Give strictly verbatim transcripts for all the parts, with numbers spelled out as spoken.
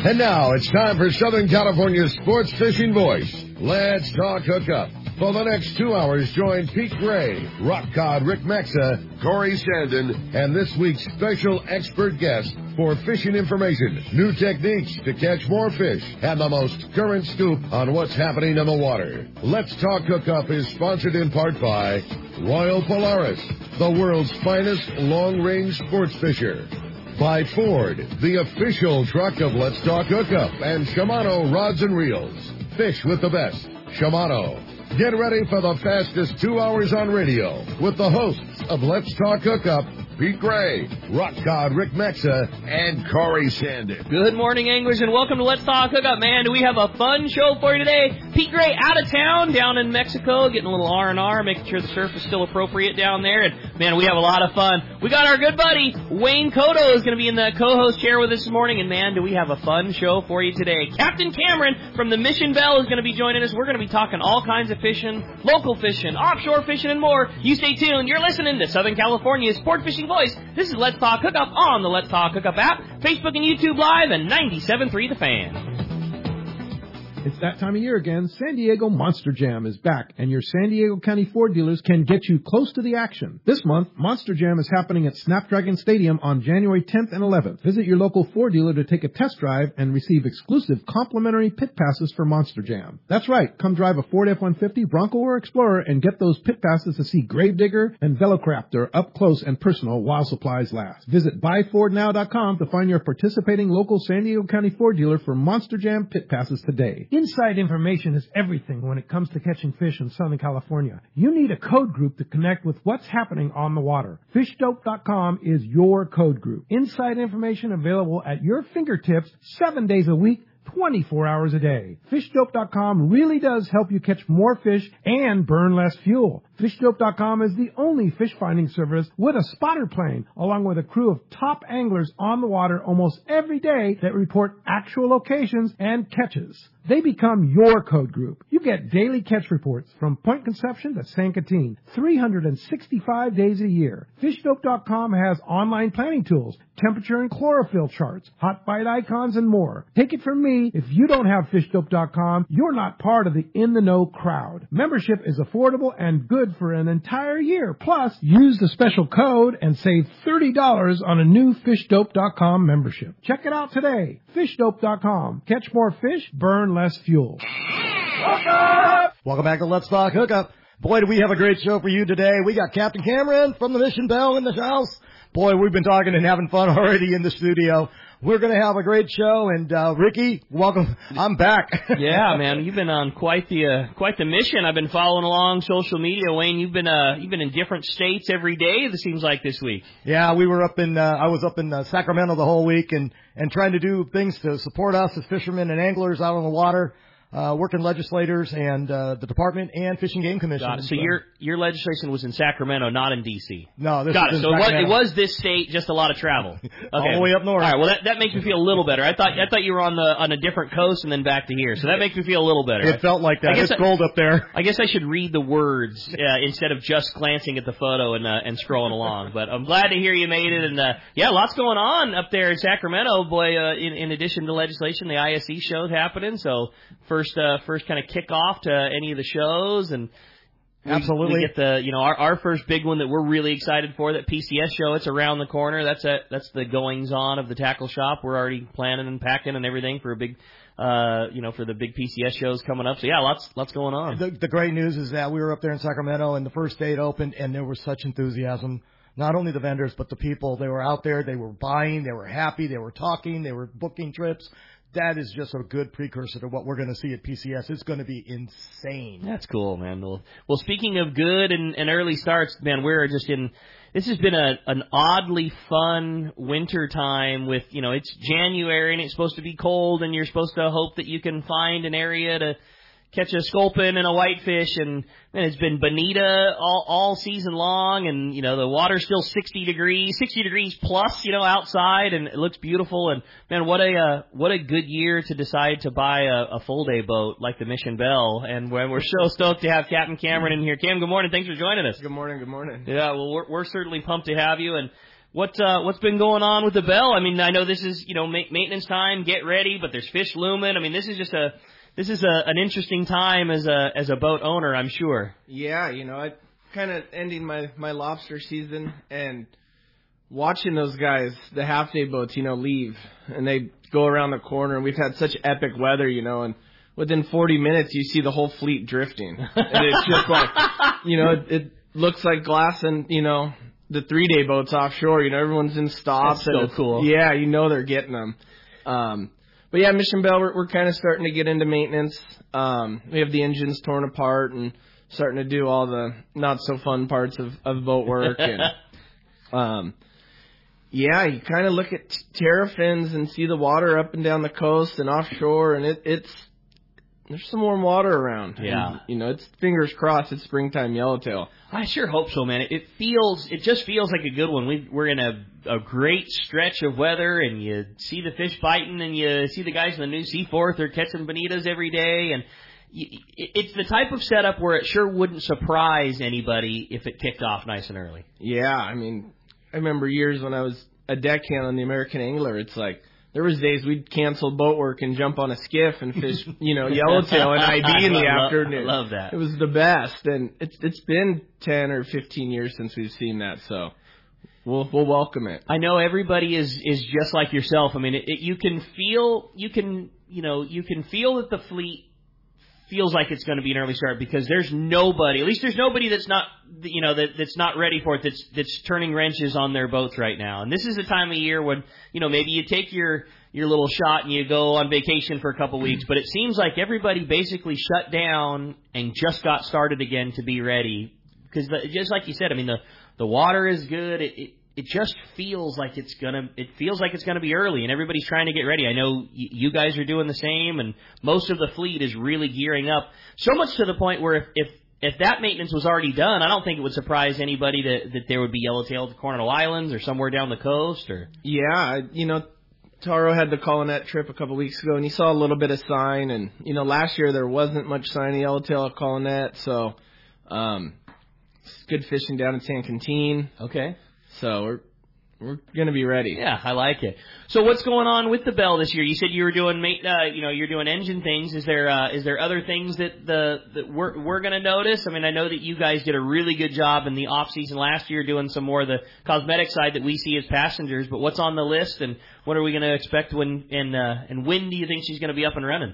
And now it's time for Southern California's sports fishing voice. Let's talk hookup. For the next two hours, join Pete Gray, Rock Cod Rick Maxa, Corey Sandin, and this week's special expert guest for fishing information, new techniques to catch more fish, and the most current scoop on what's happening in the water. Let's Talk Hookup is sponsored in part by Royal Polaris, the world's finest long-range sports fisher. By Ford, the official truck of Let's Talk Hookup, and Shimano Rods and Reels. Fish with the best. Shimano. Get ready for the fastest two hours on radio with the hosts of Let's Talk Hookup, Pete Gray, Rock Cod Rick Maxa, and Corey Sandin. Good morning, anglers, and welcome to Let's Talk Hookup. Man, do we have a fun show for you today. Pete Gray out of town, down in Mexico, getting a little R and R, making sure the surf is still appropriate down there. And, man, we have a lot of fun. We got our good buddy, Wayne Cotto, is going to be in the co-host chair with us this morning. And, man, do we have a fun show for you today. Captain Cameron from the Mission Belle is going to be joining us. We're going to be talking all kinds of fishing, local fishing, offshore fishing, and more. You stay tuned. You're listening to Southern California's sport fishing voice. This is Let's Talk Hookup on the Let's Talk Hookup app, Facebook and YouTube Live, and ninety-seven point three The Fan. It's that time of year again. San Diego Monster Jam is back, and your San Diego County Ford dealers can get you close to the action. This month, Monster Jam is happening at Snapdragon Stadium on January tenth and eleventh. Visit your local Ford dealer to take a test drive and receive exclusive complimentary pit passes for Monster Jam. That's right. Come drive a Ford F one fifty, Bronco, or Explorer and get those pit passes to see Gravedigger and Velociraptor up close and personal while supplies last. Visit buy ford now dot com to find your participating local San Diego County Ford dealer for Monster Jam pit passes today. Inside information is everything when it comes to catching fish in Southern California. You need a code group to connect with what's happening on the water. fish dope dot com is your code group. Inside information available at your fingertips seven days a week, twenty-four hours a day. fish dope dot com really does help you catch more fish and burn less fuel. fish dope dot com is the only fish finding service with a spotter plane, along with a crew of top anglers on the water almost every day that report actual locations and catches. They become your code group. You get daily catch reports from Point Conception to San Quintin, three hundred sixty-five days a year. fish dope dot com has online planning tools, temperature and chlorophyll charts, hot bite icons, and more. Take it from me, if you don't have fish dope dot com, you're not part of the in-the-know crowd. Membership is affordable and good for an entire year. Plus, use the special code and save thirty dollars on a new fish dope dot com membership. Check it out today. fish dope dot com. Catch more fish, burn less fuel. Welcome back to Let's Talk Hookup. Boy, do we have a great show for you today. We got Captain Cameron from the Mission Belle in the house. Boy, we've been talking and having fun already in the studio. We're going to have a great show, and uh, Ricky, welcome. I'm back. Yeah, man, you've been on quite the uh, quite the mission. I've been following along social media. Wayne, you've been uh, you've been in different states every day. It seems like this week. Yeah, we were up in uh, I was up in uh, Sacramento the whole week, and and trying to do things to support us as fishermen and anglers out on the water. Uh, working legislators and uh, the department and Fish and Game Commission. Got it. So your your legislation was in Sacramento, not in D C. No, this Got is it. So in it was, Sacramento. it was this state, just a lot of travel. Okay. All the way up north. All right. Well, that, that makes me feel a little better. I thought I thought you were on the on a different coast and then back to here. So that makes me feel a little better. It felt like that. I guess It's I, cold up there. I guess I should read the words uh, instead of just glancing at the photo and uh, and scrolling along. But I'm glad to hear you made it. And uh, yeah, lots going on up there in Sacramento. Boy, uh, in, in addition to legislation, the I S E show's happening. So first uh, first kind of kick off to any of the shows, and we, absolutely we get the you know our, our first big one that we're really excited for, that P C S show. It's around the corner. That's a, that's the goings on of the tackle shop. We're already planning and packing and everything for a big uh you know for the big P C S shows coming up. So yeah, lots lots going on. The, the great news is that we were up there in Sacramento, and the first day it opened, and there was such enthusiasm. Not only the vendors, but the people. They were out there. They were buying. They were happy. They were talking. They were booking trips. That is just a good precursor to what we're going to see at P C S. It's going to be insane. That's cool, man. Well, well speaking of good and, and early starts, man, we're just in – this has been a, an oddly fun winter time with, you know, it's January and it's supposed to be cold, and you're supposed to hope that you can find an area to catch a sculpin and a whitefish, and man, it's been bonita all, all season long, and, you know, the water's still sixty degrees, sixty degrees plus, you know, outside, and it looks beautiful, and man, what a, uh, what a good year to decide to buy a, a full day boat like the Mission Belle, and we're, we're so stoked to have Captain Cameron in here. Cam, good morning, thanks for joining us. Good morning, good morning. Yeah, well, we're, we're certainly pumped to have you, and What uh, what's been going on with the Belle? I mean, I know this is, you know, ma- maintenance time, get ready, but there's fish looming. I mean, this is just a this is a, an interesting time as a as a boat owner, I'm sure. Yeah, you know, I kind of ending my my lobster season and watching those guys, the half day boats, you know, leave and they go around the corner, and we've had such epic weather, you know, and within forty minutes you see the whole fleet drifting, and it's just like, you know, it, it looks like glass and, you know, the three-day boats offshore, you know, everyone's in stops. That's so and cool. Yeah, you know they're getting them. Um, but yeah, Mission Belle, we're, we're kind of starting to get into maintenance. Um, we have the engines torn apart and starting to do all the not-so-fun parts of, of boat work. And um, yeah, you kind of look at terra fins and see the water up and down the coast and offshore, and it, it's there's some warm water around. Yeah. And, you know, it's fingers crossed it's springtime yellowtail. I sure hope so, man. It, it feels, it just feels like a good one. We, we're in a, a great stretch of weather, and you see the fish biting, and you see the guys in the new Seaforth are catching bonitas every day, and you, it, it's the type of setup where it sure wouldn't surprise anybody if it kicked off nice and early. Yeah, I mean, I remember years when I was a deckhand on the American Angler, it's like, there was days we'd cancel boat work and jump on a skiff and fish, you know, yellowtail and I B in the I afternoon. love that. It was the best, and it's it's been ten or fifteen years since we've seen that, so we'll we'll welcome it. I know everybody is is just like yourself. I mean, it, it, you can feel you can you know you can feel that the fleet feels like it's going to be an early start, because there's nobody, at least there's nobody that's not, you know, that that's not ready for it, that's that's turning wrenches on their boats right now. And this is a time of year when, you know, maybe you take your your little shot and you go on vacation for a couple weeks, but it seems like everybody basically shut down and just got started again to be ready, because the, just like you said, I mean, the the water is good. It, it it just feels like it's gonna. It feels like it's gonna be early, and everybody's trying to get ready. I know y- you guys are doing the same, and most of the fleet is really gearing up. So much to the point where if if, if that maintenance was already done, I don't think it would surprise anybody that that there would be yellowtail at the Coronado Islands or somewhere down the coast. Or Yeah, you know, Taro had the Colonet trip a couple weeks ago, and he saw a little bit of sign. And you know, last year there wasn't much sign of yellowtail at Colonet, so um, it's good fishing down in San Quintin. okay. So we're we're gonna be ready. Yeah, I like it. So what's going on with the Belle this year? You said you were doing, uh, you know, you're doing engine things. Is there uh, is there other things that the that we're we're gonna notice? I mean, I know that you guys did a really good job in the off season last year doing some more of the cosmetic side that we see as passengers. But what's on the list, and what are we gonna expect when and uh, and when do you think she's gonna be up and running?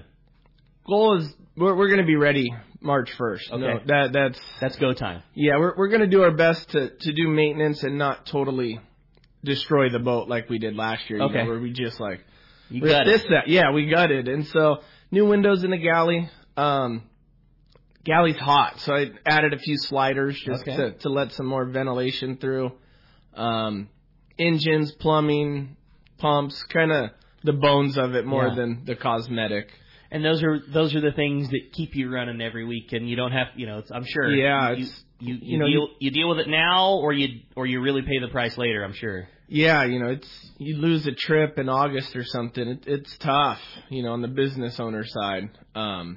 Goal is we're we're gonna be ready March first. Okay. No, that that's That's go time. yeah. We're we're gonna do our best to to do maintenance and not totally destroy the boat like we did last year. You Okay. know, where we just like You we got this it. that yeah we gutted, and so new windows in the galley. Um, galley's hot, so I added a few sliders just Okay. to to let some more ventilation through. Um, engines, plumbing, pumps, kind of the bones of it more Yeah. than the cosmetic. And those are those are the things that keep you running every week, and you don't have, you know, it's, I'm sure. Yeah, you it's- you, you, you know, deal you deal with it now, or you or you really pay the price later. I'm sure. Yeah, you know, it's you lose a trip in August or something. It, it's tough, you know, on the business owner side. Um,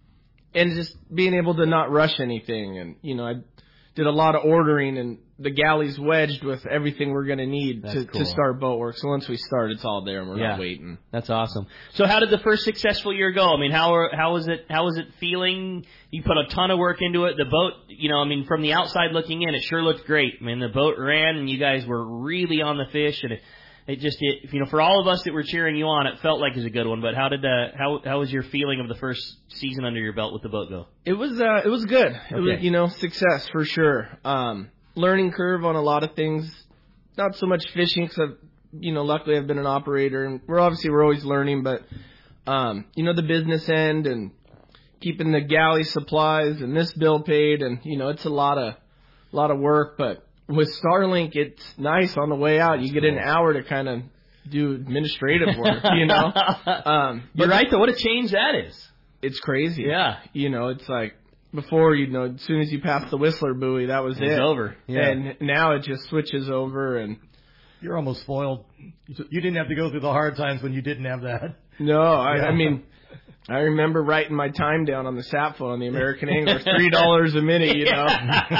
and just being able to not rush anything, and you know, I did a lot of ordering, and the galley's wedged with everything we're going to need That's to cool. to start boat work. So once we start, it's all there, and we're Yeah. not waiting. That's awesome. So how did the first successful year go? I mean, how are, how was it how was it feeling? You put a ton of work into it. The boat, you know, I mean, from the outside looking in, it sure looked great. I mean, the boat ran, and you guys were really on the fish, and it, it just, it, you know, for all of us that were cheering you on, it felt like it was a good one. But how did uh, how how was your feeling of the first season under your belt with the boat go? It was uh, it was good. It Okay. was, you know, success for sure. Um, learning curve on a lot of things. Not so much fishing, because you know, luckily I've been an operator, and we're obviously we're always learning. But um, you know, the business end and keeping the galley supplies and this bill paid, and you know, it's a lot of a lot of work. But with Starlink, it's nice on the way out. You get an hour to kind of do administrative work. You know, um, You're but right, though. What a change that is. it's crazy. Yeah. You know, it's like before, you know, as soon as you pass the Whistler buoy, that was it. It's over. Yeah. And now it just switches over, and You're almost spoiled. You didn't have to go through the hard times when you didn't have that. no, I, Yeah. I mean, I remember writing my time down on the sat phone on the American Angler, three dollars a minute, you know.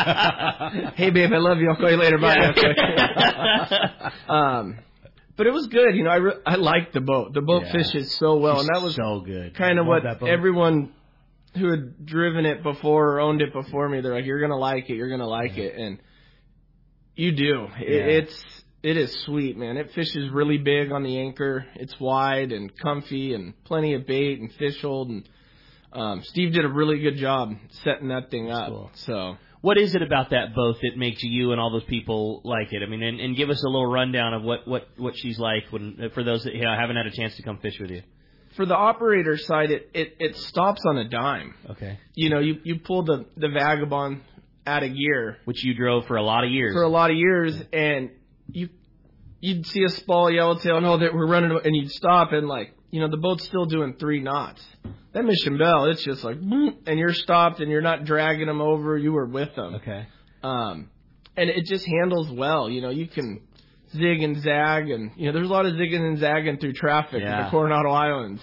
Hey, babe, I love you. I'll call you later. Bye. Yeah. um, but it was good, you know. I re- I liked the boat. The boat Yeah. fishes so well, She's and that was so good. kind of Love what that boat. everyone who had driven it before or owned it before me, they're like, "You're gonna like it. You're gonna like Yeah. it," and you do. It, Yeah. It's it is sweet, man. It fishes really big on the anchor. It's wide and comfy and plenty of bait and fish hold. And um, Steve did a really good job setting that thing up. cool. So What is it about that boat that makes you and all those people like it? I mean, and, and give us a little rundown of what, what, what she's like when for those that you know, haven't had a chance to come fish with you. for the operator side, it, it, it stops on a dime. Okay. You know, you, you pull the, the Vagabond out of gear Which you drove for a lot of years. for a lot of years, and you you'd see a spall yellowtail, and oh, that we're running, and you'd stop, and like, you know, the boat's still doing three knots. That Mission Belle, it's just like, boom, and you're stopped, and you're not dragging them over. You were with them. Okay. Um, and it just handles well. You know, you can zig and zag, and you know, there's a lot of zigging and zagging through traffic Yeah. at the Coronado Islands.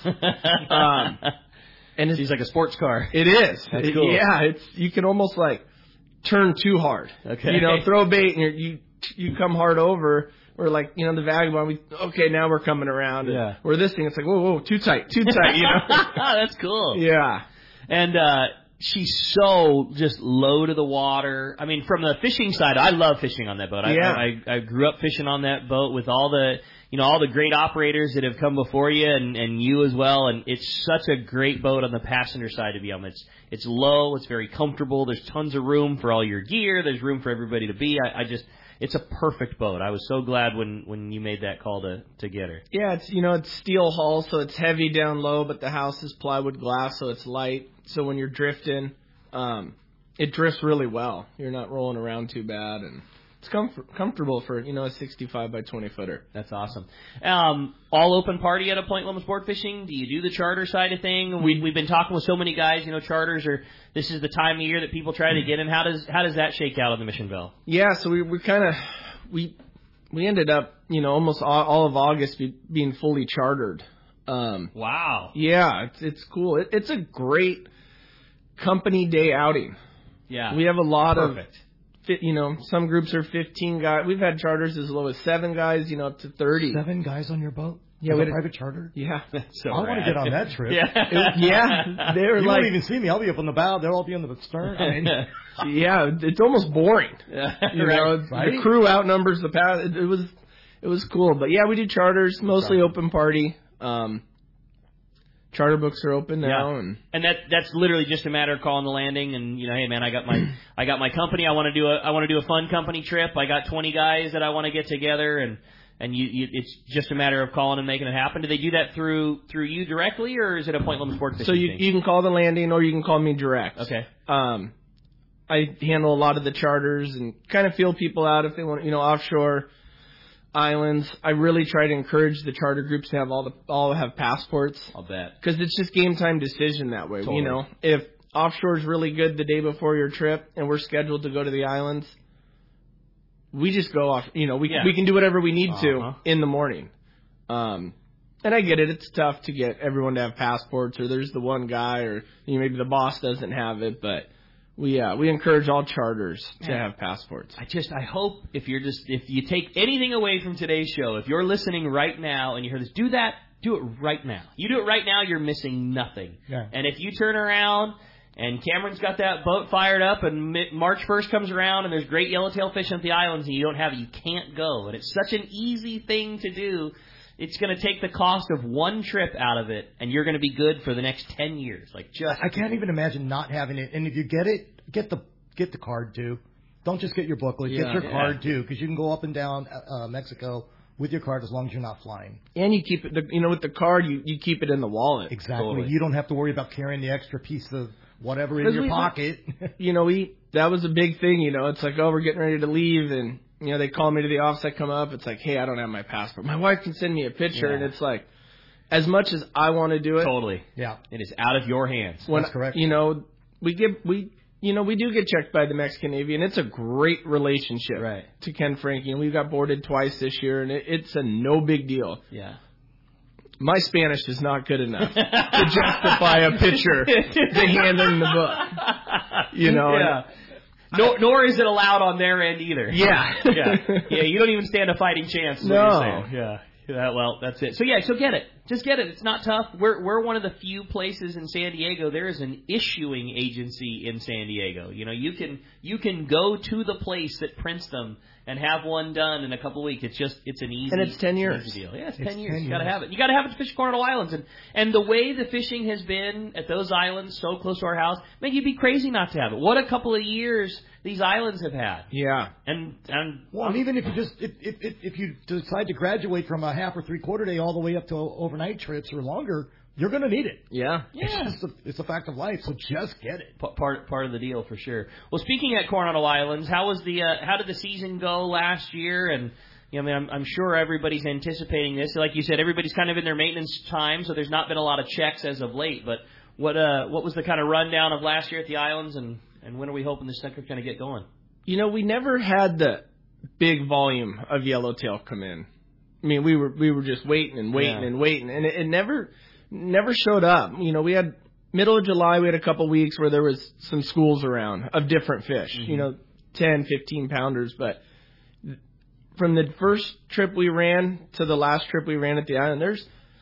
um, and it's She's like a sports car. it is. That's It- cool. Yeah, it's you can almost like turn too hard. Okay. You know, throw bait and you're, you you come hard over. Or like, you know, the Vagabond, we, okay, now we're coming around. Yeah. Or this thing, it's like, whoa, whoa, too tight, too tight, you know? That's cool. Yeah. And uh she's so just low to the water. I mean, from the fishing side, I love fishing on that boat. I, Yeah. I, I grew up fishing on that boat with all the, you know, all the great operators that have come before you and, and you as well. And it's such a great boat on the passenger side to be on. It's, it's low. It's very comfortable. There's tons of room for all your gear. There's room for everybody to be. I, I just, it's a perfect boat. I was so glad when, when you made that call to, to get her. Yeah, it's, you know, it's steel hull, so it's heavy down low, but the house is plywood glass, so it's light. So when you're drifting, um, it drifts really well. You're not rolling around too bad, and it's comfort- comfortable for, you know, a sixty-five by twenty footer. That's awesome. Um, all open party at a Point Loma Sport Fishing? Do you do the charter side of thing? We, we've been talking with so many guys, you know, charters are, this is the time of year that people try to get in. How does, how does that shake out on the Mission Belle? Yeah, so we we kind of, we we ended up, you know, almost all, all of August be, being fully chartered. Um, Wow. yeah, it's, it's cool. It, it's a great company day outing. Yeah. We have a lot Perfect. of, fi- you know, some groups are fifteen guys. We've had charters as low as seven guys, you know, up to thirty. Seven guys on your boat? Yeah, With we a had- private charter? Yeah. So I want to rad. get on that trip. Yeah. yeah. They were You like, won't even see me. I'll be up on the bow. They'll all be on the stern. I mean, yeah, it's almost boring. Yeah. You know, it's- Right. the crew outnumbers the pass. It, it was, it was cool. But yeah, we do charters, mostly open party. Um, charter books are open now, Yeah. and And that that's literally just a matter of calling the landing and, you know, hey man, I got my I got my company. I want to do a I want to do a fun company trip. I got twenty guys that I want to get together, and and you, you it's just a matter of calling and making it happen. Do they do that through through you directly, or is it a Point Loma Sport Fishing so you thing? you can call the landing or you can call me direct. Okay. Um, I handle a lot of the charters and kind of feel people out if they want, you know, offshore islands. I really try to encourage the charter groups to have all the all have passports. I'll bet. Because it's just game time decision that way. Totally. You know, if offshore is really good the day before your trip and we're scheduled to go to the islands, we just go off. You know, we Yeah. we can do whatever we need Uh-huh. to in the morning. Um, and I get it. It's tough to get everyone to have passports, or there's the one guy, or you know, maybe the boss doesn't have it, but. We uh, we encourage all charters to Man. have passports. I just, I hope if you're just, if you take anything away from today's show, if you're listening right now and you hear this, do that, do it right now. You do it right now, you're missing nothing. Yeah. And if you turn around and Cameron's got that boat fired up and mi- March first comes around and there's great yellowtail fishing at the islands and you don't have it, you can't go. And it's such an easy thing to do. It's going to take the cost of one trip out of it, and you're going to be good for the next ten years. Like just I can't even imagine not having it. And if you get it, get the get the card too. Don't just get your booklet. Yeah, get your yeah. card too, because you can go up and down uh, Mexico with your card as long as you're not flying. And you keep it, the, you know, with the card, you, you keep it in the wallet. Exactly. Totally. You don't have to worry about carrying the extra piece of whatever in 'Cause your we- pocket. You know, we that was a big thing. You know, it's like, oh, we're getting ready to leave, and you know, they call me to the office. I come up. It's like, hey, I don't have my passport. My wife can send me a picture, Yeah. and it's like, as much as I want to do it, totally. Yeah. It is out of your hands. when, That's correct. You know, we get we. You know, we do get checked by the Mexican Navy, and it's a great relationship Right. to Ken Frankie. And we got boarded twice this year, and it, it's a no big deal. Yeah. my Spanish is not good enough to justify a picture to hand them the book. You know. Yeah. Nor, nor is it allowed on their end either. Yeah. yeah. Yeah. You don't even stand a fighting chance. Is No. What you're saying. Yeah. Yeah. Well, that's it. So yeah. So get it. Just get it. It's not tough. We're we're one of the few places in San Diego. There is an issuing agency in San Diego. You know, you can you can go to the place that prints them and have one done in a couple of weeks. It's just it's an easy and it's ten years. Easy deal. Yeah, it's, it's ten years. ten You got to years. have it. You got to have it to fish Coronado Islands, and and the way the fishing has been at those islands, so close to our house, man, you'd be crazy not to have it. What a couple of years these islands have had. Yeah. And and Well, and even if you just if, if if if you decide to graduate from a half or three quarter day all the way up to overnight trips or longer, you're going to need it. Yeah. Yeah. It's just a, it's a fact of life. So just get it. P- part part of the deal for sure. Well, speaking at Coronado Islands, how was the uh, how did the season go last year? And you know, I mean, I'm, I'm sure everybody's anticipating this. Like you said, everybody's kind of in their maintenance time, so there's not been a lot of checks as of late. But what uh what was the kind of rundown of last year at the islands, and and when are we hoping this sucker's going to get going? You know, we never had the big volume of yellowtail come in. I mean, we were we were just waiting and waiting Yeah. and waiting, and it, it never never showed up. You know, we had middle of July, we had a couple weeks where there was some schools around of different fish. Mm-hmm. You know, ten, fifteen pounders, but from the first trip we ran to the last trip we ran at the island, there's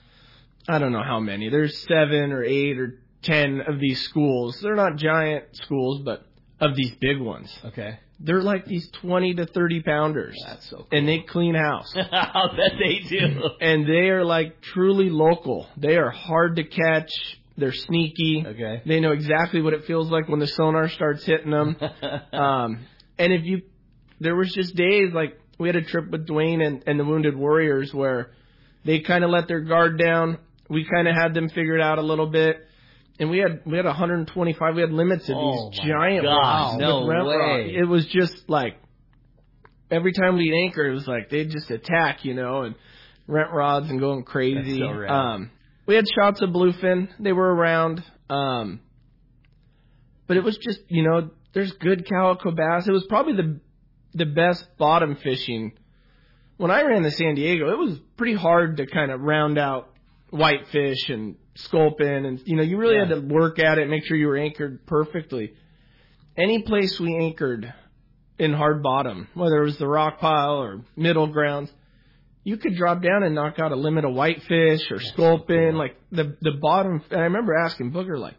I don't know how many. There's seven or eight or ten of these schools. They're not giant schools, but of these big ones. Okay. They're like these twenty to thirty pounders. That's so cool. And they clean house. I'll bet they do. And they are like truly local. They are hard to catch. They're sneaky. Okay. They know exactly what it feels like when the sonar starts hitting them. um, and if you, there was just days like we had a trip with Dwayne and, and the Wounded Warriors where they kind of let their guard down. We kind of had them figured out a little bit. And we had we had one hundred twenty-five. We had limits of Oh, these my giant God, rods no with rent way. rod. It was just like every time we'd anchor, it was like they'd just attack, you know, and rent rods and going crazy. That's so rad. Um, we had shots of bluefin. They were around, um, but it was just you know, there's good calico bass. It was probably the the best bottom fishing. When I ran to San Diego, it was pretty hard to kind of round out whitefish and sculpin, and you know you really Yeah. had to work at it, make sure you were anchored perfectly. Any place we anchored in hard bottom, whether it was the rock pile or middle grounds, you could drop down and knock out a limit of whitefish or sculpin. Cool. Like the the bottom. And I remember asking Booger, like,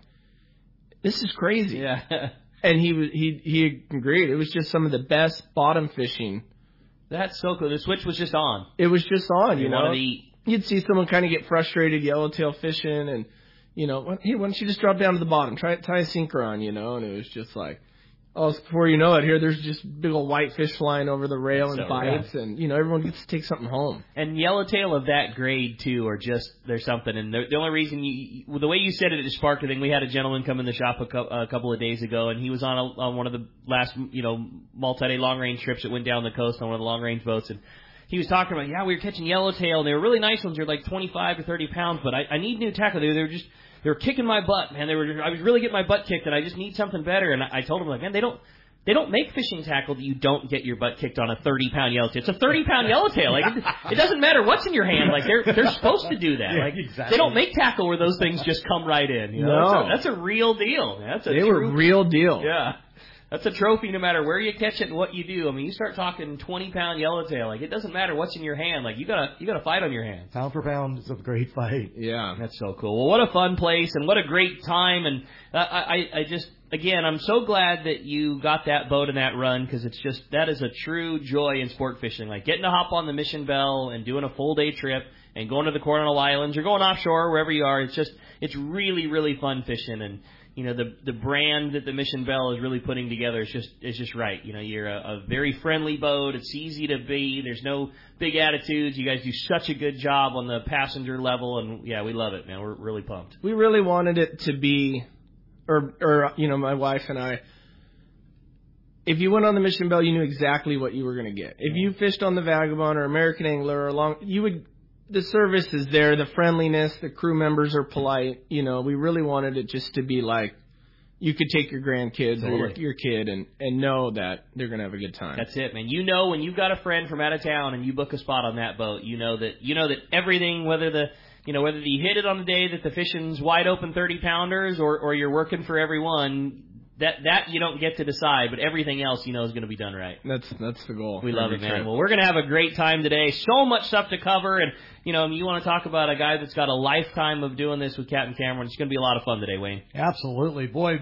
"This is crazy." Yeah. And he was he he agreed. It was just some of the best bottom fishing. That's so cool. The switch was just on. It was just on, you, You know. wanted to eat. You'd see someone kind of get frustrated yellowtail fishing, and you know, why- hey, why don't you just drop down to the bottom, try tie a sinker on, you know? And it was just like, oh, before you know it, here there's just big old whitefish flying over the rail and So, bites, and you know, everyone gets to take something home. And yellowtail of that grade too, are just there's something. And the, the only reason you, well, the way you said it, it sparked a thing. We had a gentleman come in the shop a, co- a couple of days ago, and he was on a, on one of the last, you know, multi-day long range trips that went down the coast on one of the long range boats, and he was talking about, yeah, we were catching yellowtail, and they were really nice ones. They're like twenty-five to thirty pounds, but I, I need new tackle. They, they were just, they were kicking my butt, man. They were, I was really getting my butt kicked, and I just need something better. And I, I told him, like, man, they don't, they don't make fishing tackle that you don't get your butt kicked on a thirty pound yellowtail. It's a thirty pound yellowtail. Like, it, it doesn't matter what's in your hand. Like, they're, they're supposed to do that. Yeah, Like, exactly. they don't make tackle where those things just come right in. You know? No. That's a, that's a real deal. That's a They true, were real deal. Yeah. That's a trophy no matter where you catch it and what you do. I mean, you start talking twenty pound yellowtail, like it doesn't matter what's in your hand. Like you gotta you gotta fight on your hands. Pound for pound is a great fight. Yeah. That's so cool. Well, what a fun place and what a great time. And I I, I just again I'm so glad that you got that boat and that run, because it's just that is a true joy in sport fishing. Like getting to hop on the Mission Belle and doing a full day trip and going to the Coronado Islands or going offshore wherever you are. It's just it's really really fun fishing. And you know, the the brand that the Mission Belle is really putting together is just is just right. You know, you're a, a very friendly boat. It's easy to be. There's no big attitudes. You guys do such a good job on the passenger level, and yeah, we love it, man. We're really pumped. We really wanted it to be, or or you know, my wife and I. If you went on the Mission Belle, you knew exactly what you were going to get. If you fished on the Vagabond or American Angler or long, you would. The service is there, the friendliness, the crew members are polite. You know, we really wanted it just to be like you could take your grandkids or your, your kid and, and know that they're going to have a good time. That's it, man. You know, when you've got a friend from out of town and you book a spot on that boat, you know that you know that everything, whether the you know, whether you hit it on the day that the fishing's wide open thirty pounders or, or you're working for everyone, that that you don't get to decide, but everything else you know is going to be done right. That's that's the goal. We love it, man. Trip. Well, we're going to have a great time today. So much stuff to cover, and you know, you want to talk about a guy that's got a lifetime of doing this with Captain Cameron. It's going to be a lot of fun today, Wayne. Absolutely, boy.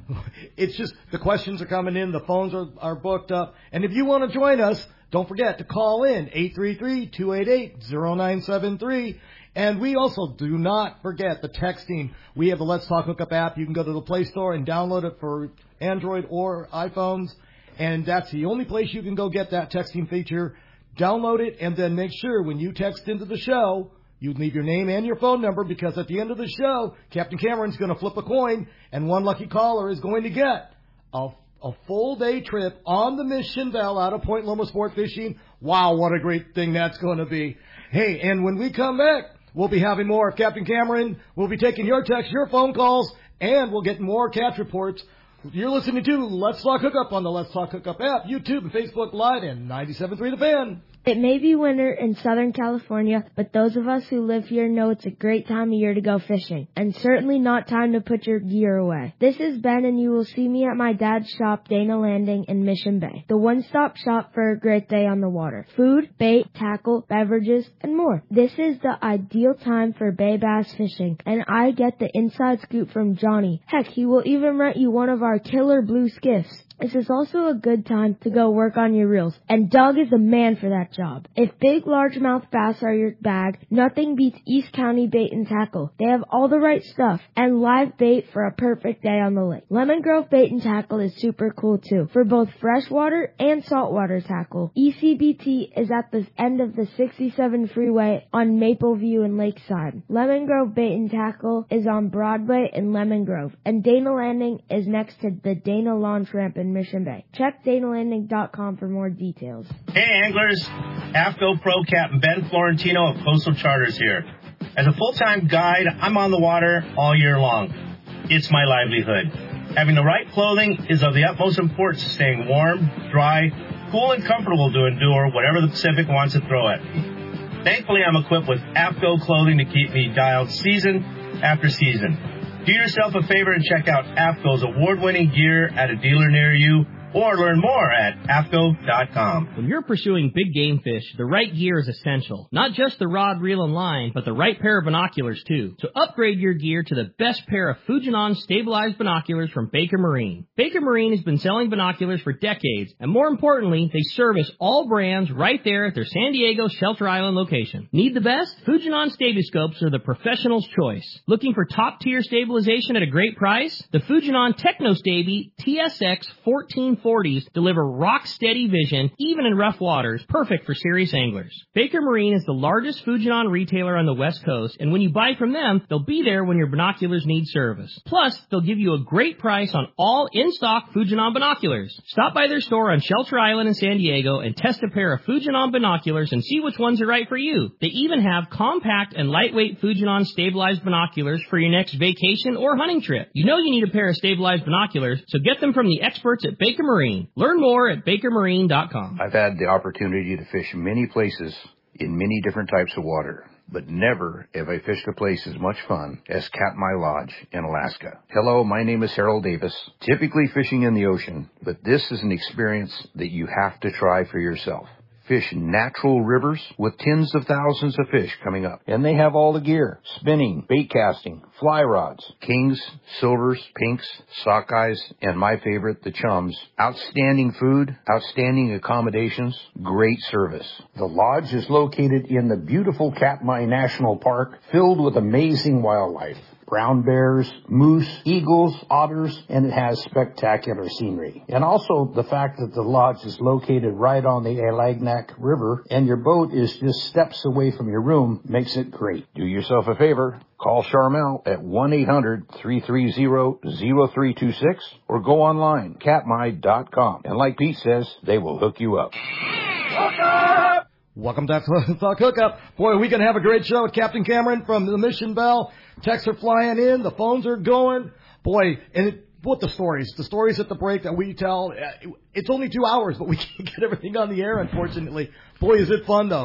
It's just the questions are coming in, the phones are, are booked up, and if you want to join us, don't forget to call in eight three three, two eight eight, zero nine seven three. And we also do not forget the texting. We have the Let's Talk Hookup app. You can go to the Play Store and download it for Android or iPhones. And that's the only place you can go get that texting feature. Download it and then make sure when you text into the show, you leave your name and your phone number, because at the end of the show, Captain Cameron's going to flip a coin and one lucky caller is going to get a, a full day trip on the Mission Belle out of Point Loma Sport Fishing. Wow, what a great thing that's going to be. Hey, and when we come back, we'll be having more of Captain Cameron. We'll be taking your texts, your phone calls, and we'll get more catch reports. You're listening to Let's Talk Hookup on the Let's Talk Hookup app, YouTube, and Facebook Live, and ninety-seven point three The Fan. It may be winter in Southern California, but those of us who live here know it's a great time of year to go fishing, and certainly not time to put your gear away. This is Ben, and you will see me at my dad's shop, Dana Landing, in Mission Bay, the one-stop shop for a great day on the water. Food, bait, tackle, beverages, and more. This is the ideal time for bay bass fishing, and I get the inside scoop from Johnny. Heck, he will even rent you one of our killer blue skiffs. This is also a good time to go work on your reels, and Doug is the man for that job. If big largemouth bass are your bag, nothing beats East County Bait and Tackle. They have all the right stuff and live bait for a perfect day on the lake. Lemon Grove Bait and Tackle is super cool too, for both freshwater and saltwater tackle. E C B T is at the end of the sixty-seven freeway on Mapleview and Lakeside. Lemon Grove Bait and Tackle is on Broadway in Lemon Grove, and Dana Landing is next to the Dana Launch Ramp in Mission Bay. Check dana landing dot com for more details. Hey anglers, AFCO Pro Captain Ben Florentino of Coastal Charters here. As a full-time guide, I'm on the water all year long. It's my livelihood. Having the right clothing is of the utmost importance to staying warm, dry, cool, and comfortable to endure whatever the Pacific wants to throw at me. Thankfully, I'm equipped with AFCO clothing to keep me dialed season after season. Do yourself a favor and check out AFCO's award-winning gear at a dealer near you, or learn more at A F C O dot com. When you're pursuing big game fish, the right gear is essential. Not just the rod, reel, and line, but the right pair of binoculars, too. So upgrade your gear to the best pair of Fujinon stabilized binoculars from Baker Marine. Baker Marine has been selling binoculars for decades, and more importantly, they service all brands right there at their San Diego Shelter Island location. Need the best? Fujinon Stabiscopes are the professional's choice. Looking for top-tier stabilization at a great price? The Fujinon TechnoStabi T S X fourteen forties deliver rock-steady vision, even in rough waters, perfect for serious anglers. Baker Marine is the largest Fujinon retailer on the West Coast, and when you buy from them, they'll be there when your binoculars need service. Plus, they'll give you a great price on all in-stock Fujinon binoculars. Stop by their store on Shelter Island in San Diego and test a pair of Fujinon binoculars and see which ones are right for you. They even have compact and lightweight Fujinon stabilized binoculars for your next vacation or hunting trip. You know you need a pair of stabilized binoculars, so get them from the experts at Baker Marine. Learn more at baker marine dot com. I've had the opportunity to fish many places in many different types of water, but never have I fished a place as much fun as Katmai Lodge in Alaska. Hello, my name is Harold Davis, typically fishing in the ocean, but this is an experience that you have to try for yourself. Fish natural rivers with tens of thousands of fish coming up. And they have all the gear. Spinning, bait casting, fly rods, kings, silvers, pinks, sockeyes, and my favorite, the chums. Outstanding food, outstanding accommodations, great service. The lodge is located in the beautiful Katmai National Park, filled with amazing wildlife. Brown bears, moose, eagles, otters, and it has spectacular scenery. And also the fact that the lodge is located right on the Alagnak River and your boat is just steps away from your room makes it great. Do yourself a favor. Call Charmel at one eight hundred, three three zero, zero three two six or go online, katmai dot com. And like Pete says, they will hook you up. Hook up! Welcome back to Let's Talk Hookup. Boy, we can have a great show with Captain Cameron from the Mission Belle. Texts are flying in. The phones are going. Boy, and it, what the stories. The stories at the break that we tell. It's only two hours, but we can't get everything on the air, unfortunately. Boy, is it fun, though.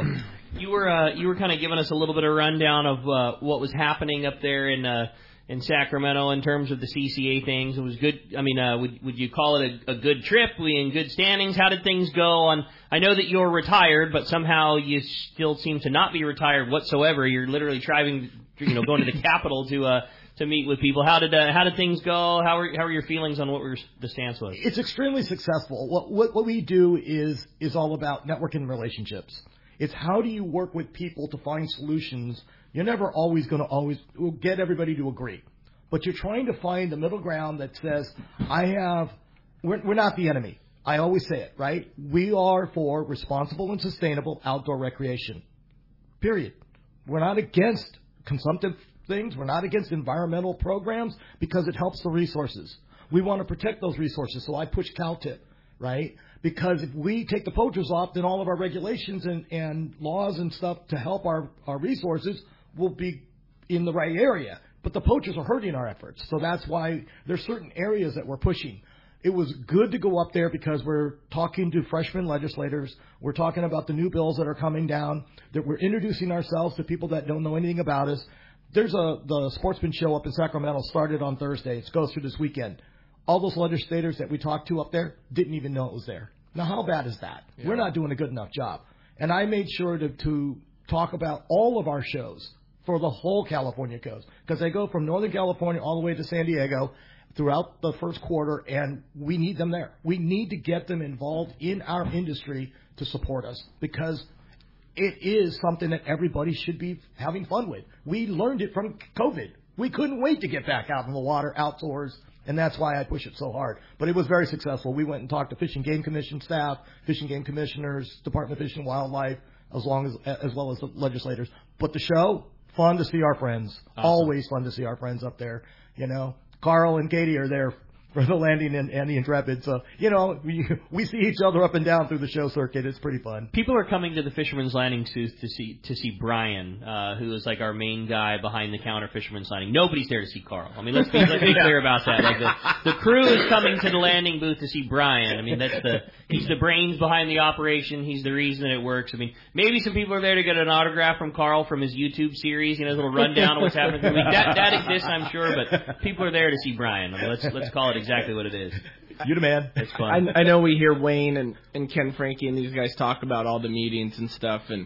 You were uh, you were kind of giving us a little bit of rundown of uh, what was happening up there in uh, in Sacramento in terms of the C C A things. It was good. I mean, uh, would would you call it a, a good trip? Were you in good standings? How did things go? On I know that you're retired, but somehow you still seem to not be retired whatsoever. You're literally driving, you know, going to the Capitol to uh, to meet with people. How did uh, how did things go? How are how are your feelings on what were, the stance was? It's extremely successful. What what what we do is is all about networking relationships. It's how do you work with people to find solutions. You're never always going to always get everybody to agree. But you're trying to find the middle ground that says, I have, we're, we're not the enemy. I always say it, right? We are for responsible and sustainable outdoor recreation. Period. We're not against consumptive things. We're not against environmental programs because it helps the resources. We want to protect those resources. So I push CalTIP, right? Because if we take the poachers off, then all of our regulations and, and laws and stuff to help our, our resources will be in the right area. But the poachers are hurting our efforts. So that's why there's certain areas that we're pushing. It was good to go up there because we're talking to freshman legislators. We're talking about the new bills that are coming down, that we're introducing ourselves to people that don't know anything about us. There's a the Sportsman Show up in Sacramento started on Thursday. It goes through this weekend. All those legislators that we talked to up there didn't even know it was there. Now, how bad is that? Yeah. We're not doing a good enough job. And I made sure to, to talk about all of our shows for the whole California coast because they go from Northern California all the way to San Diego throughout the first quarter, and we need them there. We need to get them involved in our industry to support us because it is something that everybody should be having fun with. We learned it from COVID. We couldn't wait to get back out in the water, outdoors. And that's why I push it so hard. But it was very successful. We went and talked to Fish and Game Commission staff, Fish and Game Commissioners, Department of Fish and Wildlife, as long as as well as the legislators. But the show, fun to see our friends. Awesome. Always fun to see our friends up there. You know, Carl and Katie are there for the landing and, and the Intrepid. So, you know, we, we see each other up and down through the show circuit. It's pretty fun. People are coming to the Fisherman's Landing to to see to see Brian, uh, who is like our main guy behind the counter Fisherman's Landing. Nobody's there to see Carl. I mean, let's be, let's be clear about that. Like the, the crew is coming to the landing booth to see Brian. I mean, that's the he's the brains behind the operation. He's the reason it works. I mean, maybe some people are there to get an autograph from Carl from his YouTube series, you know, his little rundown of what's happening. I mean, that that exists, I'm sure, but people are there to see Brian. I mean, let's let's call it exactly what it is. You the man. It's fun. I, I know we hear Wayne and, and Ken Frankie and these guys talk about all the meetings and stuff, and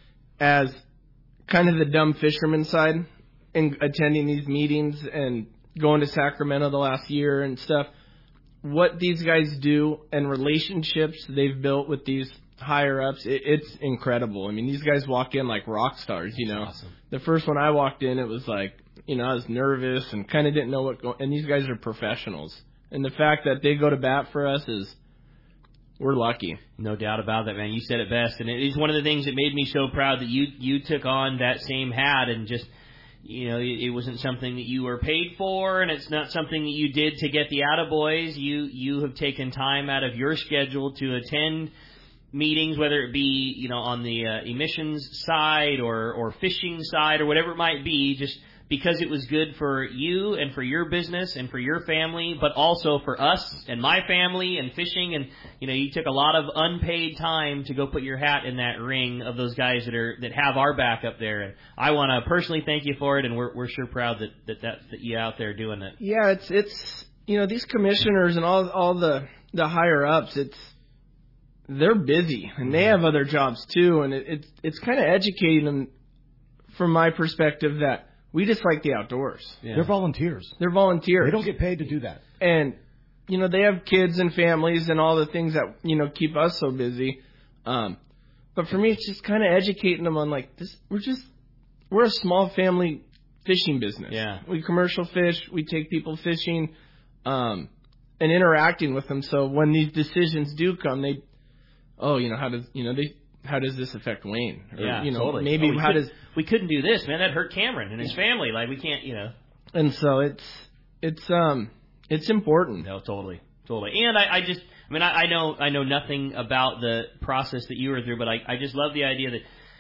as kind of the dumb fisherman side in attending these meetings and going to Sacramento the last year and stuff, what these guys do and relationships they've built with these higher ups, it, it's incredible. I mean, these guys walk in like rock stars, you know. Awesome. The first one I walked in, it was like, you know, I was nervous and kind of didn't know what go- and these guys are professionals. And the fact that they go to bat for us is, we're lucky. No doubt about that, man. You said it best. And it is one of the things that made me so proud that you you took on that same hat and just, you know, it, it wasn't something that you were paid for, and it's not something that you did to get the attaboys. You, you have taken time out of your schedule to attend meetings, whether it be, you know, on the uh, emissions side or, or fishing side or whatever it might be, just because it was good for you and for your business and for your family, but also for us and my family and fishing. And, you know, you took a lot of unpaid time to go put your hat in that ring of those guys that are that have our back up there. And I want to personally thank you for it, and we're we're sure proud that, that, that, that you're out there doing it. Yeah, it's, it's you know, these commissioners and all all the, the higher ups, it's they're busy, and they have other jobs too. And it, it's, it's kind of educating them from my perspective that we just like the outdoors. Yeah. They're volunteers. They're volunteers. They don't get paid to do that. And, you know, they have kids and families and all the things that, you know, keep us so busy. Um, but for me, it's just kind of educating them on, like, this. We're just, we're a small family fishing business. Yeah. We commercial fish. We take people fishing um, and interacting with them. So when these decisions do come, they, oh, you know, how does, you know, they, how does this affect Wayne? Or, yeah, you know, totally. Maybe oh, how could, does we couldn't do this, man? That hurt Cameron and his family. Like we can't, you know. And so it's it's um it's important. No, totally, totally. And I, I just, I mean, I, I know I know nothing about the process that you were through, but I, I just love the idea that,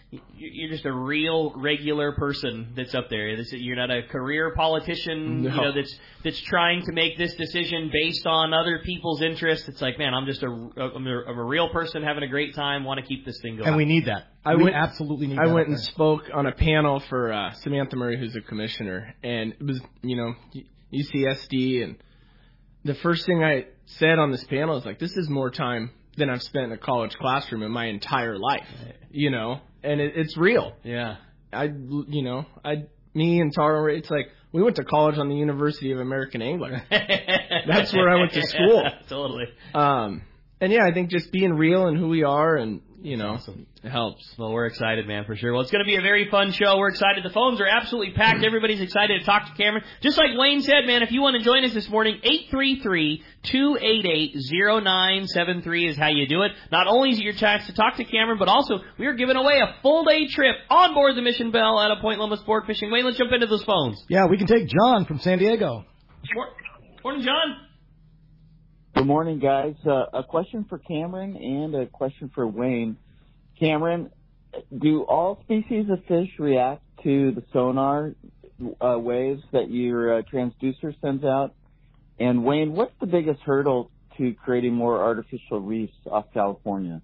you're just a real regular person that's up there. You're not a career politician, no. you know, that's that's trying to make this decision based on other people's interests. It's like, man, I'm just a, I'm a, I'm a real person having a great time, want to keep this thing going. And we need that. I we went, absolutely need I that. I went and spoke on a panel for uh, Samantha Murray, who's a commissioner, and it was, you know, U C S D, and the first thing I said on this panel is like, this is more time than I've spent in a college classroom in my entire life, you know, and it, it's real. Yeah. I, you know, I, me and Tara, it's like, we went to college on the University of American Angler. That's where I went to school. Yeah, totally. Um, and yeah, I think just being real and who we are, and, you know, awesome. It helps. Well, we're excited, man, for sure. Well, it's going to be a very fun show. We're excited. The phones are absolutely packed. Everybody's excited to talk to Cameron. Just like Wayne said, man, if you want to join us this morning, eight three three, two eight eight, zero nine seven three is how you do it. Not only is it your chance to talk to Cameron, but also we are giving away a full-day trip on board the Mission Belle out of Point Loma Sport Fishing. Wayne, let's jump into those phones. Yeah, we can take John from San Diego. Morning, John. Good morning, guys. Uh, a question for Cameron and a question for Wayne. Cameron, do all species of fish react to the sonar uh, waves that your uh, transducer sends out? And Wayne, what's the biggest hurdle to creating more artificial reefs off California?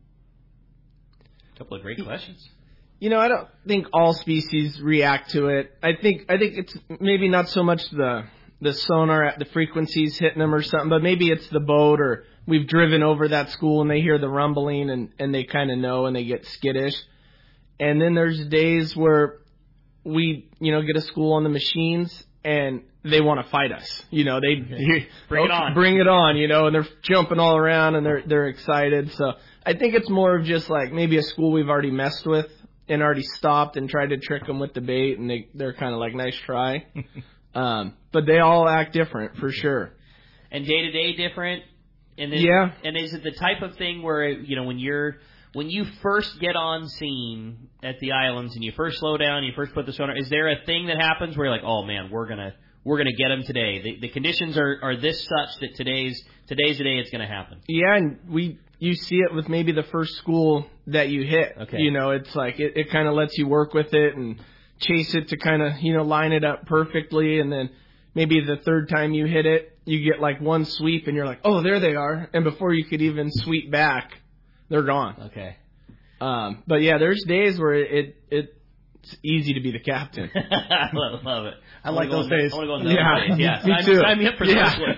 A couple of great questions. You know, I don't think all species react to it. I think I think it's maybe not so much the the sonar at the frequencies hitting them or something, but maybe it's the boat, or we've driven over that school and they hear the rumbling and, and they kind of know and they get skittish. And then there's days where we, you know, get a school on the machines and they want to fight us. You know, they okay. bring it on, bring it on, you know, and they're jumping all around and they're they're excited. So I think it's more of just like maybe a school we've already messed with and already stopped and tried to trick them with the bait, and they they're kind of like, nice try. um, but they all act different for sure. And day to day different. And then, yeah. And is it the type of thing where, you know, when you're when you first get on scene at the islands and you first slow down, you first put the sonar, is there a thing that happens where you're like, oh man, we're gonna we're gonna get them today? The, the conditions are, are this such that today's today's the day it's gonna happen. Yeah, and we you see it with maybe the first school that you hit. Okay. You know, it's like it, it kind of lets you work with it and chase it to kind of, you know, line it up perfectly, and then maybe the third time you hit it, you get like one sweep and you're like, oh, there they are. And before you could even sweep back, they're gone. Okay. Um, but yeah, there's days where it, it it's easy to be the captain. I love, love it. I, I like those days. I want to go on those yeah, days. Yeah, me sign, too. Sign me up for yeah, those.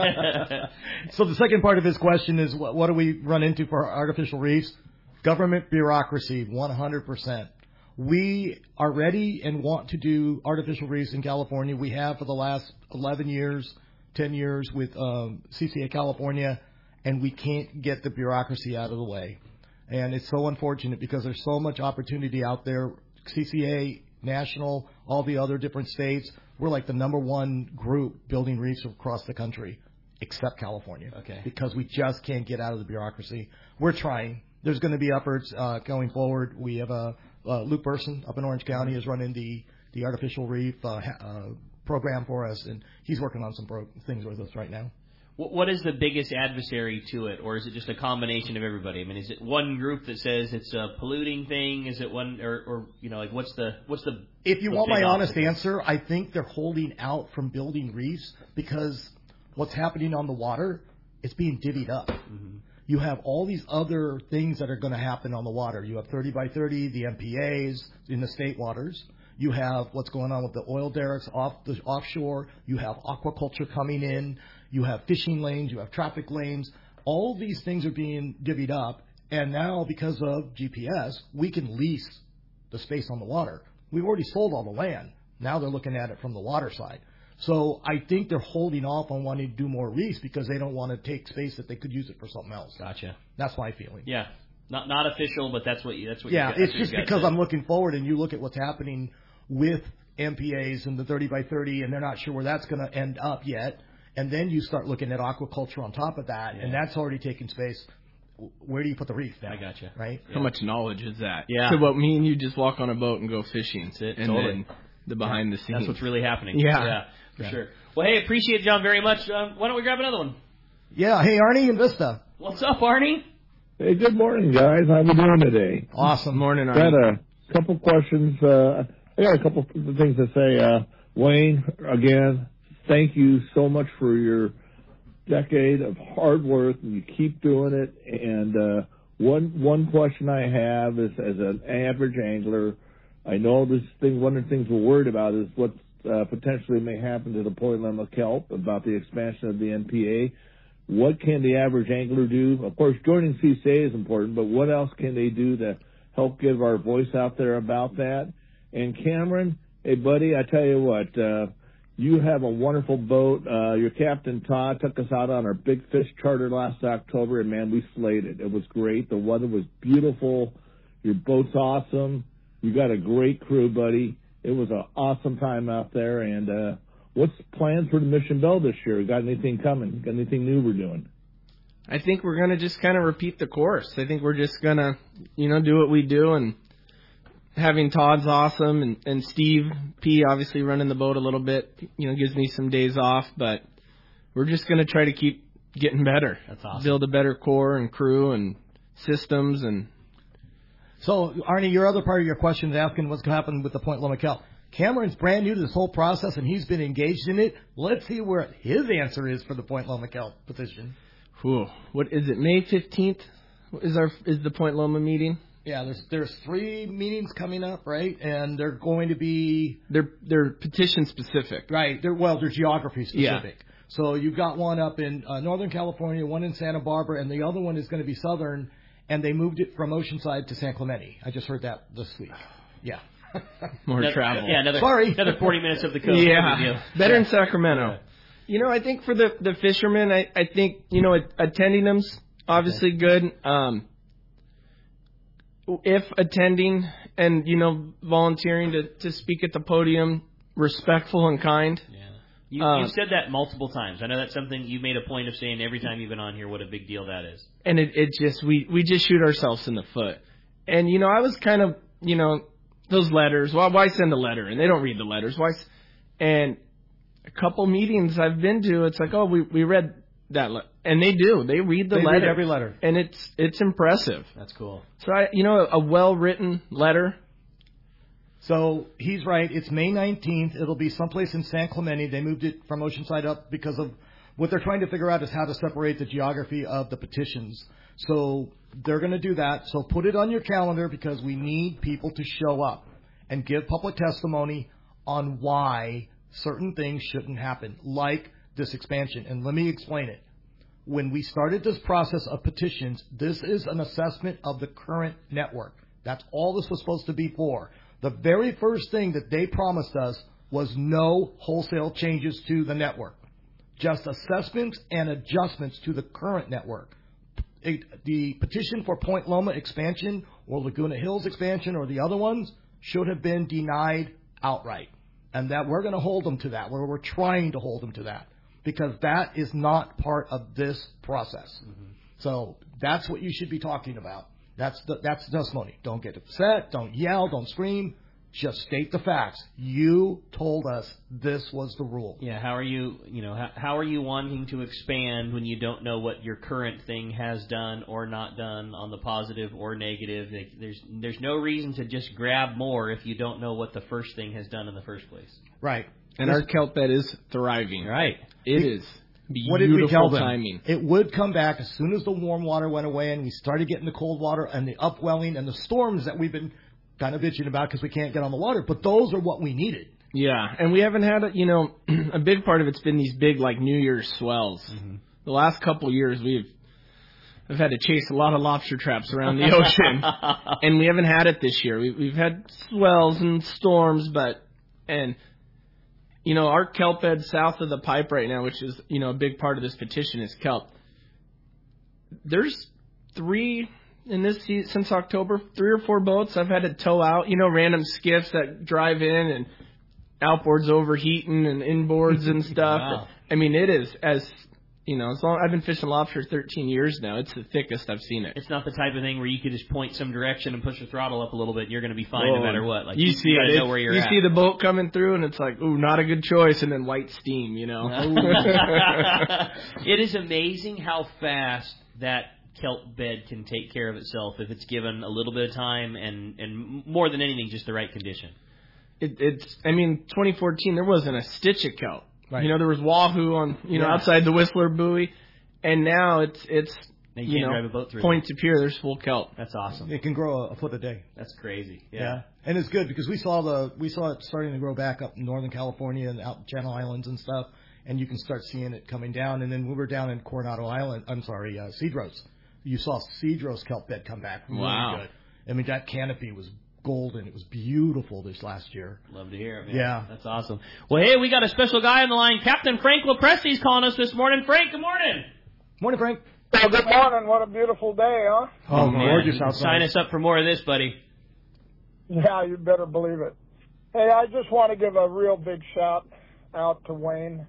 Same. So the second part of his question is, what, what do we run into for artificial reefs? Government bureaucracy, one hundred percent. We are ready and want to do artificial reefs in California. We have for the last eleven years, ten years with um, C C A California, and we can't get the bureaucracy out of the way. And it's so unfortunate because there's so much opportunity out there. C C A, national, all the other different states, we're like the number one group building reefs across the country, except California. Okay. Because we just can't get out of the bureaucracy. We're trying. There's going to be efforts uh, going forward. We have a uh, Luke Burson up in Orange County is running the the artificial reef uh, ha- uh, program for us, and he's working on some pro- things with us right now. What is the biggest adversary to it, or is it just a combination of everybody? I mean, is it one group that says it's a polluting thing? Is it one, or, or you know, like what's the what's the? If you the want my honest obstacle? answer, I think they're holding out from building reefs because what's happening on the water, it's being divvied up. Mm-hmm. You have all these other things that are going to happen on the water. You have thirty by thirty, the M P As in the state waters. You have what's going on with the oil derricks off the offshore. You have aquaculture coming in. You have fishing lanes. You have traffic lanes. All these things are being divvied up. And now, because of G P S, we can lease the space on the water. We've already sold all the land. Now they're looking at it from the water side. So I think they're holding off on wanting to do more reefs because they don't want to take space that they could use it for something else. Gotcha. That's my feeling. Yeah. Not not official, but that's what you, that's what. Yeah, you, it's just because I'm looking forward, and you look at what's happening with M P As and the thirty by thirty, and they're not sure where that's going to end up yet. And then you start looking at aquaculture on top of that, yeah. and that's already taking space. Where do you put the reef now? I gotcha. Right? How yeah. much knowledge is that? Yeah. So what, me and you just walk on a boat and go fishing. That's it. And totally. then the behind the scenes. That's what's really happening. Yeah. Yeah, for yeah. sure. Well, hey, appreciate it, John, very much. Um, why don't we grab another one? Yeah. Hey, Arnie in Vista. What's up, Arnie? Hey, good morning, guys. How you doing today? Awesome. Morning, Arnie. Got a couple questions. Uh, I got a couple of things to say. Uh, Wayne, again, thank you so much for your decade of hard work, and you keep doing it. And uh, one one question I have is, as an average angler, I know this thing. One of the things we're worried about is what uh, potentially may happen to the Point Loma kelp, about the expansion of the N P A. What can the average angler do? Of course, joining C C A is important, but what else can they do to help give our voice out there about that? And Cameron, hey buddy, I tell you what, uh, you have a wonderful boat. Uh, your captain Todd took us out on our big fish charter last October, and man, we slayed it. It was great. The weather was beautiful. Your boat's awesome. You got a great crew, buddy. It was an awesome time out there. And uh, what's plans for the Mission Belle this year? Got anything coming? Got anything new we're doing? I think we're going to just kind of repeat the course. I think we're just going to, you know, do what we do. And having Todd's awesome, and, and Steve P obviously running the boat a little bit, you know, gives me some days off. But we're just going to try to keep getting better. That's awesome. Build a better core and crew and systems. And so, Arnie, your other part of your question is asking what's going to happen with the Point Loma kelp. Cameron's brand new to this whole process, and he's been engaged in it. Let's see where his answer is for the Point Loma kelp petition. Whew. What is it? May fifteenth is our is the Point Loma meeting? Yeah, there's there's three meetings coming up, right? And they're going to be they're they're petition specific, right? They're well, they're geography specific. Yeah. So you've got one up in uh, Northern California, one in Santa Barbara, and the other one is going to be Southern. And they moved it from Oceanside to San Clemente. I just heard that this week. Yeah. More another, travel. Yeah, another Sorry. another forty minutes of the coast. Yeah, better yeah. in Sacramento. Yeah. You know, I think for the, the fishermen, I, I think, you know, attending them's obviously good. Um, if attending and, you know, volunteering to, to speak at the podium, respectful and kind. Yeah. You, um, you've said that multiple times. I know that's something you made a point of saying every time you've been on here, what a big deal that is. And it, it just, we, we just shoot ourselves in the foot. And, you know, I was kind of, you know, those letters, well, why send a letter? And they don't read the letters. Why? And a couple meetings I've been to, it's like, oh, we, we read that. Le-. And they do. They read the they letter. Read every letter. And it's it's impressive. That's cool. So, I, you know, a well-written letter. So he's right. It's May nineteenth. It'll be someplace in San Clemente. They moved it from Oceanside up because of what they're trying to figure out is how to separate the geography of the petitions. So they're going to do that. So put it on your calendar because we need people to show up and give public testimony on why certain things shouldn't happen, like this expansion. And let me explain it. When we started this process of petitions, this is an assessment of the current network. That's all this was supposed to be for. The very first thing that they promised us was no wholesale changes to the network, just assessments and adjustments to the current network. It, the petition for Point Loma expansion or Laguna Hills expansion or the other ones should have been denied outright. And that we're going to hold them to that, where we're trying to hold them to that, because that is not part of this process. Mm-hmm. So that's what you should be talking about. That's the, that's the testimony. Don't get upset. Don't yell. Don't scream. Just state the facts. You told us this was the rule. Yeah. How are you? You know, how, how are you wanting to expand when you don't know what your current thing has done or not done on the positive or negative? There's there's no reason to just grab more if you don't know what the first thing has done in the first place. Right. And our kelp bed is thriving. Right. It is. Beautiful what did we tell them? Timing. It would come back as soon as the warm water went away and we started getting the cold water and the upwelling and the storms that we've been kind of bitching about because we can't get on the water. But those are what we needed. Yeah, and we haven't had, a, you know, a big part of it's been these big, like, New Year's swells. Mm-hmm. The last couple of years, we've I've had to chase a lot of lobster traps around the ocean, and we haven't had it this year. We, we've had swells and storms, but, and... You know, our kelp bed south of the pipe right now, which is, you know, a big part of this petition is kelp. There's three in this season, since October, three or four boats I've had to tow out, you know, random skiffs that drive in and outboards overheating and inboards and stuff. Wow. I mean, it is as, you know, as long I've been fishing lobster thirteen years now, it's the thickest I've seen it. It's not the type of thing where you could just point some direction and push the throttle up a little bit and you're going to be fine oh, no matter what. Like you, you see gotta it. know where you're you at. see the boat coming through and it's like, ooh, not a good choice, and then white steam, you know. It is amazing how fast that kelp bed can take care of itself if it's given a little bit of time and, and more than anything, just the right condition. It, it's, I mean, twenty fourteen, there wasn't a stitch of kelp. Right. You know, there was wahoo on, you know, Yeah. outside the Whistler buoy, and now it's, it's, Now you, you can't know, drive a boat through point them. to pier, there's full kelp. That's awesome. It can grow a, a foot a day. That's crazy. Yeah. Yeah. And it's good because we saw the we saw it starting to grow back up in Northern California and out Channel Islands and stuff, and you can start seeing it coming down. And then we were down in Coronado Island. I'm sorry, uh, Cedros. You saw Cedros kelp bed come back. Really Wow. good. I mean, that canopy was golden. It was beautiful this last year. Love to hear it, man. Yeah. That's awesome. Well, hey, we got a special guy on the line. Captain Frank Lopresti's calling us this morning. Frank, good morning. Morning, Frank. Well, good morning. What a beautiful day, huh? Oh, man. gorgeous outside. Sign us up for more of this, buddy. Yeah, you better believe it. Hey, I just want to give a real big shout out to Wayne.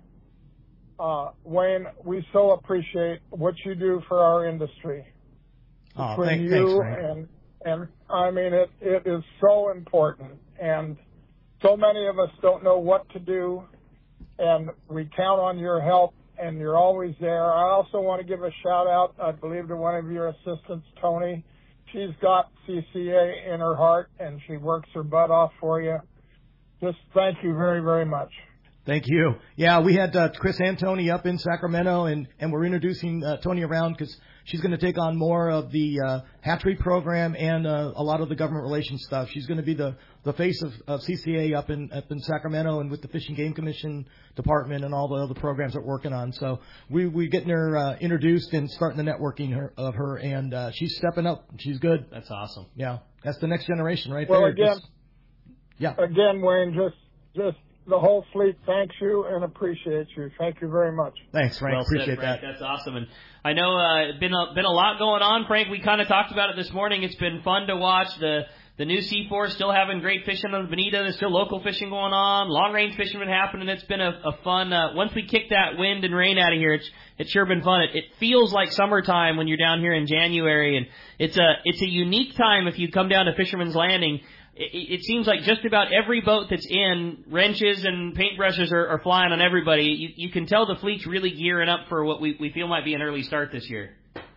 Uh, Wayne, we so appreciate what you do for our industry. Oh, Between thank, you thanks, Frank. and and I mean it it is so important, and so many of us don't know what to do, and we count on your help, and you're always there. I also want to give a shout out, I believe, to one of your assistants, Tony. She's got C C A in her heart, and she works her butt off for you. Just thank you very, very much. Thank you. Yeah, we had uh, Chris and Tony up in Sacramento, and, and we're introducing uh, Tony around because she's going to take on more of the uh, hatchery program and uh, a lot of the government relations stuff. She's going to be the, the face of, of C C A up in up in Sacramento and with the Fish and Game Commission department and all the other programs that we're working on. So we we getting her uh, introduced and starting the networking her, of her, and uh, she's stepping up. She's good. That's awesome. Yeah, that's the next generation right Well, there. again, Just- yeah. Again, Wayne, just just the whole fleet thanks you and appreciates you. Thank you very much. Thanks, Frank. Well Appreciate said, Frank. that. That's awesome. And I know uh, been a, been a lot going on, Frank. We kind of talked about it this morning. It's been fun to watch the the new C four still having great fishing on the Bonita. There's still local fishing going on. Long range fishing been happening. It's been a, a fun. Uh, once we kick that wind and rain out of here, it's it's sure been fun. It, it feels like summertime when you're down here in January, and it's a it's a unique time if you come down to Fisherman's Landing. It, it seems like just about every boat that's in, wrenches and paintbrushes are, are flying on everybody. You, you can tell the fleet's really gearing up for what we, we feel might be an early start this year.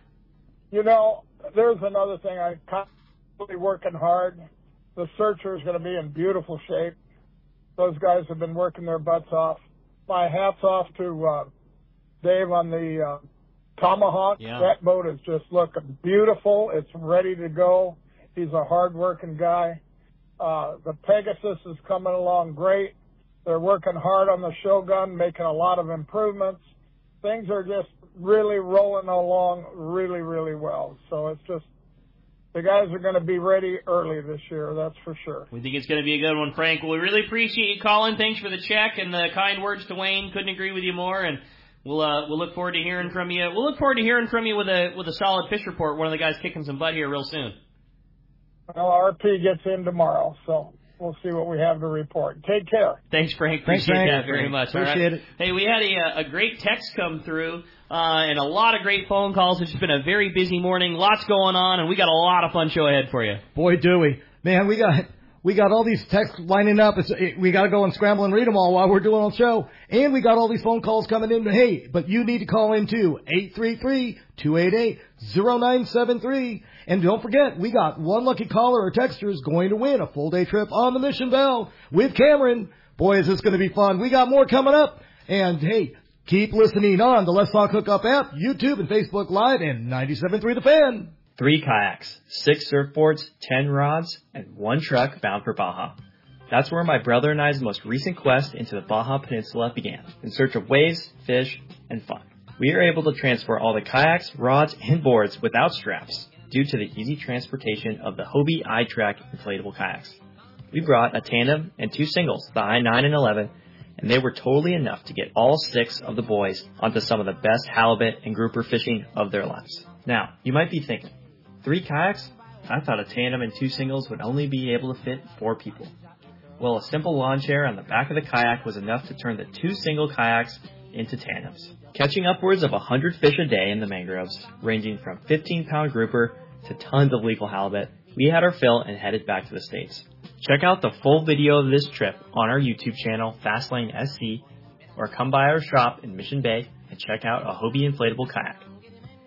You know, there's another thing. I'm constantly working hard. The Searcher is going to be in beautiful shape. Those guys have been working their butts off. My hat's off to uh, Dave on the uh, Tomahawk. Yeah. That boat is just looking beautiful. It's ready to go. He's a hard-working guy. Uh, the Pegasus is coming along great. They're working hard on the Shogun, making a lot of improvements. Things are just really rolling along really, really well. So it's just, the guys are going to be ready early this year, that's for sure. We think it's going to be a good one, Frank. Well, we really appreciate you calling. Thanks for the check and the kind words to Wayne. Couldn't agree with you more. And we'll uh, we'll look forward to hearing from you. We'll look forward to hearing from you with a with a solid fish report. One of the guys kicking some butt here real soon. Well, R P gets in tomorrow, so we'll see what we have to report. Take care. Thanks, Frank. Thanks, Appreciate Frank. that very much. Appreciate All right. it. Hey, we had a, a great text come through uh, and a lot of great phone calls. It's been a very busy morning. Lots going on, and we got a lot of fun show ahead for you. Boy, do we. Man, we got we got all these texts lining up. It's, it, we got to go and scramble and read them all while we're doing the show. And we got all these phone calls coming in. Hey, but you need to call in too. eight three three, two eight eight, zero nine seven three. And don't forget, we got one lucky caller or texter is going to win a full day trip on the Mission Belle with Cameron. Boy, is this going to be fun. We got more coming up. And hey, keep listening on the Let's Talk Hookup app, YouTube and Facebook Live, and ninety-seven point three The Fan. Three kayaks, six surfboards, ten rods, and one truck bound for Baja. That's where my brother and I's most recent quest into the Baja Peninsula began, in search of waves, fish, and fun. We are able to transport all the kayaks, rods, and boards without straps, due to the easy transportation of the Hobie iTrack inflatable kayaks. We brought a tandem and two singles, the I nine and eleven, and they were totally enough to get all six of the boys onto some of the best halibut and grouper fishing of their lives. Now, you might be thinking, three kayaks? I thought a tandem and two singles would only be able to fit four people. Well, a simple lawn chair on the back of the kayak was enough to turn the two single kayaks into tandems. Catching upwards of one hundred fish a day in the mangroves, ranging from fifteen pound grouper to tons of legal halibut, we had our fill and headed back to the States. Check out the full video of this trip on our YouTube channel, Fastlane S C, or come by our shop in Mission Bay and check out a Hobie inflatable kayak.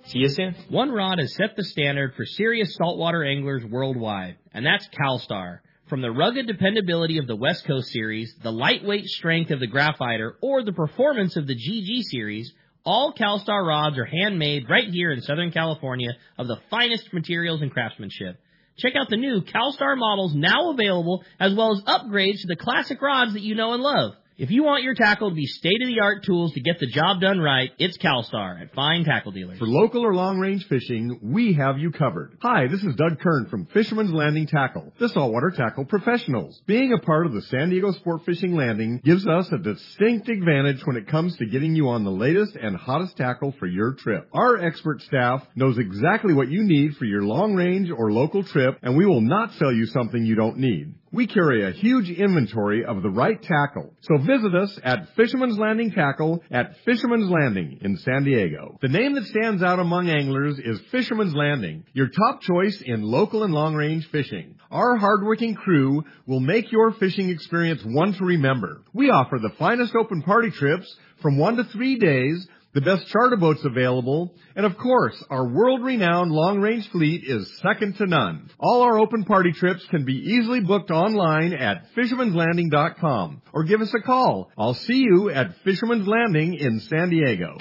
See you soon. One rod has set the standard for serious saltwater anglers worldwide, and that's CalStar. From the rugged dependability of the West Coast Series, the lightweight strength of the Graphiter, or the performance of the G G Series, all CalStar rods are handmade right here in Southern California of the finest materials and craftsmanship. Check out the new CalStar models now available, as well as upgrades to the classic rods that you know and love. If you want your tackle to be state-of-the-art tools to get the job done right, it's CalStar at fine tackle dealers. For local or long-range fishing, we have you covered. Hi, this is Doug Kern from Fisherman's Landing Tackle, the saltwater tackle professionals. Being a part of the San Diego Sport Fishing Landing gives us a distinct advantage when it comes to getting you on the latest and hottest tackle for your trip. Our expert staff knows exactly what you need for your long-range or local trip, and we will not sell you something you don't need. We carry a huge inventory of the right tackle. So visit us at Fisherman's Landing Tackle at Fisherman's Landing in San Diego. The name that stands out among anglers is Fisherman's Landing, your top choice in local and long-range fishing. Our hardworking crew will make your fishing experience one to remember. We offer the finest open party trips from one to three days, the best charter boats available, and of course, our world-renowned long-range fleet is second to none. All our open party trips can be easily booked online at fishermans landing dot com or give us a call. I'll see you at Fisherman's Landing in San Diego.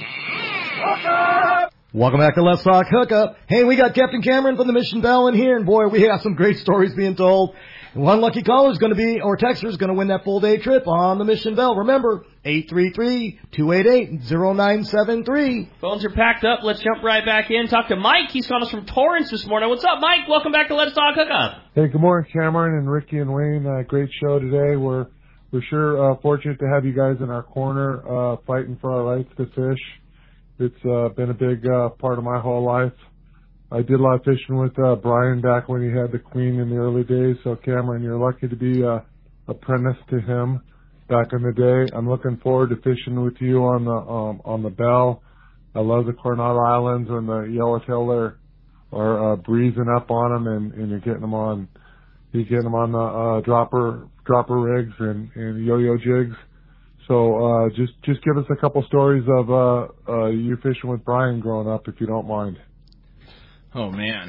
Welcome back to Let's Talk Hookup. Hey, we got Captain Cameron from the Mission Bell in here, and boy, we have some great stories being told. One lucky caller is going to be, or texter is going to win that full day trip on the Mission Bell. Remember, eight three three, two eight eight, zero nine seven three. Phones are packed up. Let's jump right back in. Talk to Mike. He's calling us from Torrance this morning. What's up, Mike? Welcome back to Let's Talk Hookup. Hey, good morning, Cameron and Ricky and Wayne. Uh, great show today. We're we're sure uh, fortunate to have you guys in our corner uh, fighting for our rights to fish. It's uh, been a big uh, part of my whole life. I did a lot of fishing with uh, Brian back when he had the Queen in the early days. So, Cameron, you're lucky to be uh, apprentice to him back in the day. I'm looking forward to fishing with you on the um, on the Bell. I love the Coronado Islands and the Yellowtail there are uh, breezing up on them, and, and you're getting them on you're getting them on the uh, dropper dropper rigs and, and yo-yo jigs. So uh, just just give us a couple stories of uh, uh, you fishing with Brian growing up, if you don't mind. Oh, man.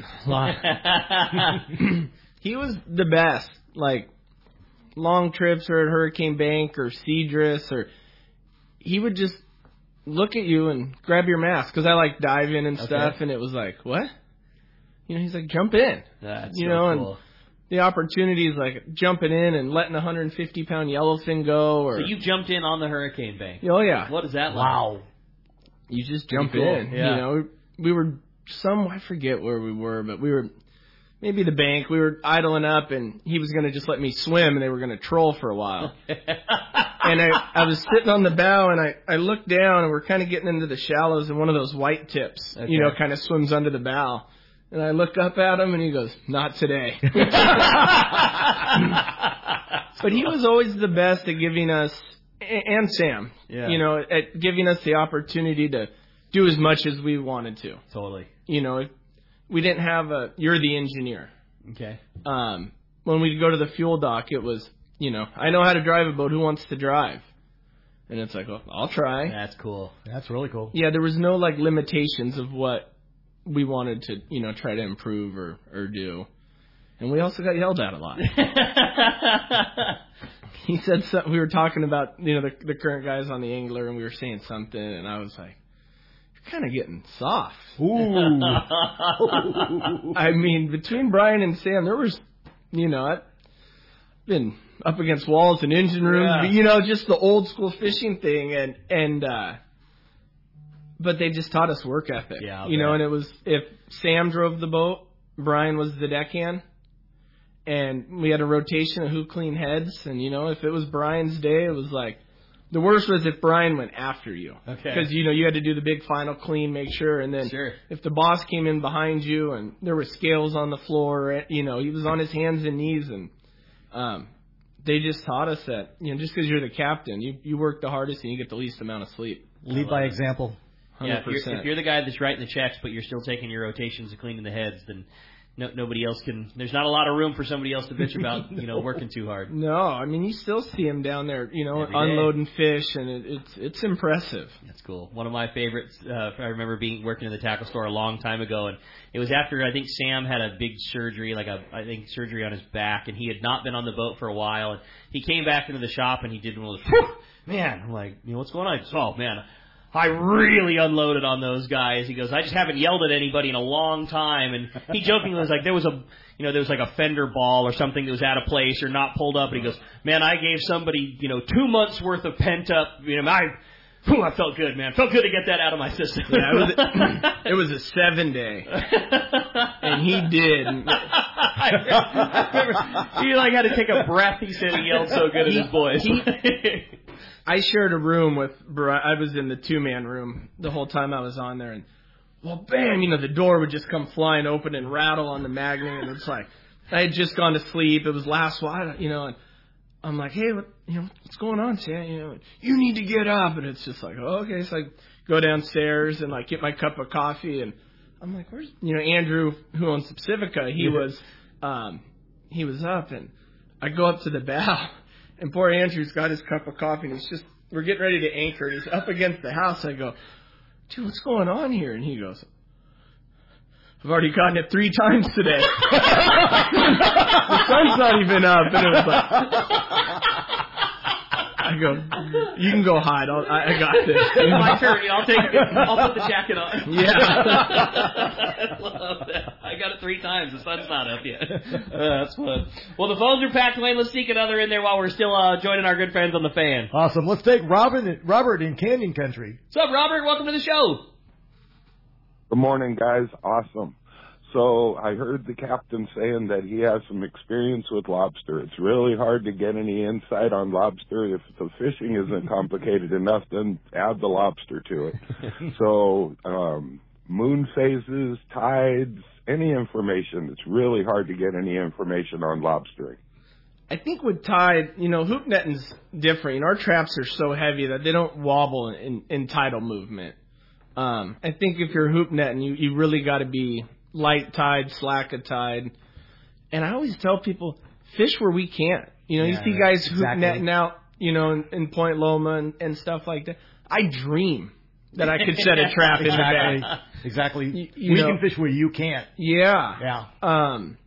He was the best. Like, long trips or at Hurricane Bank or Cedrus, or he would just look at you and grab your mask, because I like dive in and stuff, okay. And it was like, what? You know, he's like, jump in. That's you so know, cool. And the opportunities like jumping in and letting a one hundred fifty pound yellowfin go. Or so you jumped in on the Hurricane Bank. Oh, yeah. What is that like? Wow. You just jump cool. in. Yeah. You know, we were some, I forget where we were, but we were maybe the bank. We were idling up, and he was going to just let me swim, and they were going to troll for a while. And I, I was sitting on the bow, and I, I looked down, and we're kind of getting into the shallows, and one of those white tips, okay. you know, kind of swims under the bow. And I look up at him, and he goes, not today. But he was always the best at giving us, and Sam, yeah. you know, at giving us the opportunity to do as much as we wanted to. Totally. You know, we didn't have a, you're the engineer. Okay. Um, when we'd go to the fuel dock, it was, you know, I know how to drive a boat, who wants to drive? And it's like, well, I'll try. That's cool. That's really cool. Yeah, there was no, like, limitations of what we wanted to, you know, try to improve or, or do. And we also got yelled at a lot. He said something, we were talking about, you know, the, the current guys on the Angler, and we were saying something, and I was like, you're kind of getting soft. Ooh. I mean, between Brian and Sam, there was, you know, I've been up against walls and engine rooms, yeah. you know, just the old school fishing thing, and, and, uh, but they just taught us work ethic, yeah, you know, and it was, if Sam drove the boat, Brian was the deckhand, and we had a rotation of who cleaned heads, and, you know, if it was Brian's day, it was like, the worst was if Brian went after you. Okay. Because, you know, you had to do the big final clean, make sure, and then sure. if the boss came in behind you and there were scales on the floor, you know, he was on his hands and knees, and um, they just taught us that, you know, just because you're the captain, you, you work the hardest and you get the least amount of sleep. Lead by example. Yeah, if you're, if you're the guy that's writing the checks, but you're still taking your rotations and cleaning the heads, then no, nobody else can. There's not a lot of room for somebody else to bitch about, you know, working too hard. No, I mean you still see them down there, you know, Every day. unloading fish, and it, it's it's impressive. That's cool. One of my favorites. Uh, I remember being working in the tackle store a long time ago, and it was after I think Sam had a big surgery, like a I think surgery on his back, and he had not been on the boat for a while, and he came back into the shop and he did one of those. Whew, man, I'm like, you know, what's going on? Just, oh man. I really unloaded on those guys. He goes, I just haven't yelled at anybody in a long time. And he jokingly was like, there was a, you know, there was like a fender ball or something that was out of place or not pulled up. And he goes, man, I gave somebody, you know, two months worth of pent up, you know, I, whew, I felt good, man. Felt good to get that out of my system. Yeah, it was a, it was a seven day. And he did. I remember, he like had to take a breath. He said he yelled so good at his boys. He, I shared a room with, I was in the two-man room the whole time I was on there, and, well, bam, you know, the door would just come flying open and rattle on the magnet, and it's like, I had just gone to sleep, it was last while, you know, and I'm like, hey, what, you know, what's going on, Sam? You know, you need to get up, and it's just like, oh, okay, so I go downstairs and, like, get my cup of coffee, and I'm like, where's, you know, Andrew, who owns Pacifica, he was, um, he was up, and I go up to the bow. And poor Andrew's got his cup of coffee, and he's just, we're getting ready to anchor, and he's up against the house. I go, dude, what's going on here? And he goes, I've already gotten it three times today. The sun's not even up. And it was like, I go, you can go hide. I'll, I, I got this. It's my turn. I'll take it. I'll put the jacket on. Yeah. I love that. I got it three times. The sun's not up yet. Uh, that's fun. Well, the phones are packed away. Let's sneak another in there while we're still uh, joining our good friends on the fan. Awesome. Let's take Robin, Robert in Canyon Country. What's up, Robert? Welcome to the show. Good morning, guys. Awesome. So I heard the captain saying that he has some experience with lobster. It's really hard to get any insight on lobster. If the fishing isn't complicated enough, then add the lobster to it. So um, moon phases, tides, any information. It's really hard to get any information on lobstering. I think with tide, you know, hoop netting's different. You know, our traps are so heavy that they don't wobble in, in tidal movement. Um, I think if you're hoop netting, you, you really got to be light tide, slack a tide. And I always tell people, fish where we can't. You know, Yeah, you see guys hoop exactly. netting out, you know, in, in Point Loma and, and stuff like that. I dream that I could set a trap in the Exactly. bay. Exactly. You, you we know, can fish where you can't. Yeah. Yeah. Um,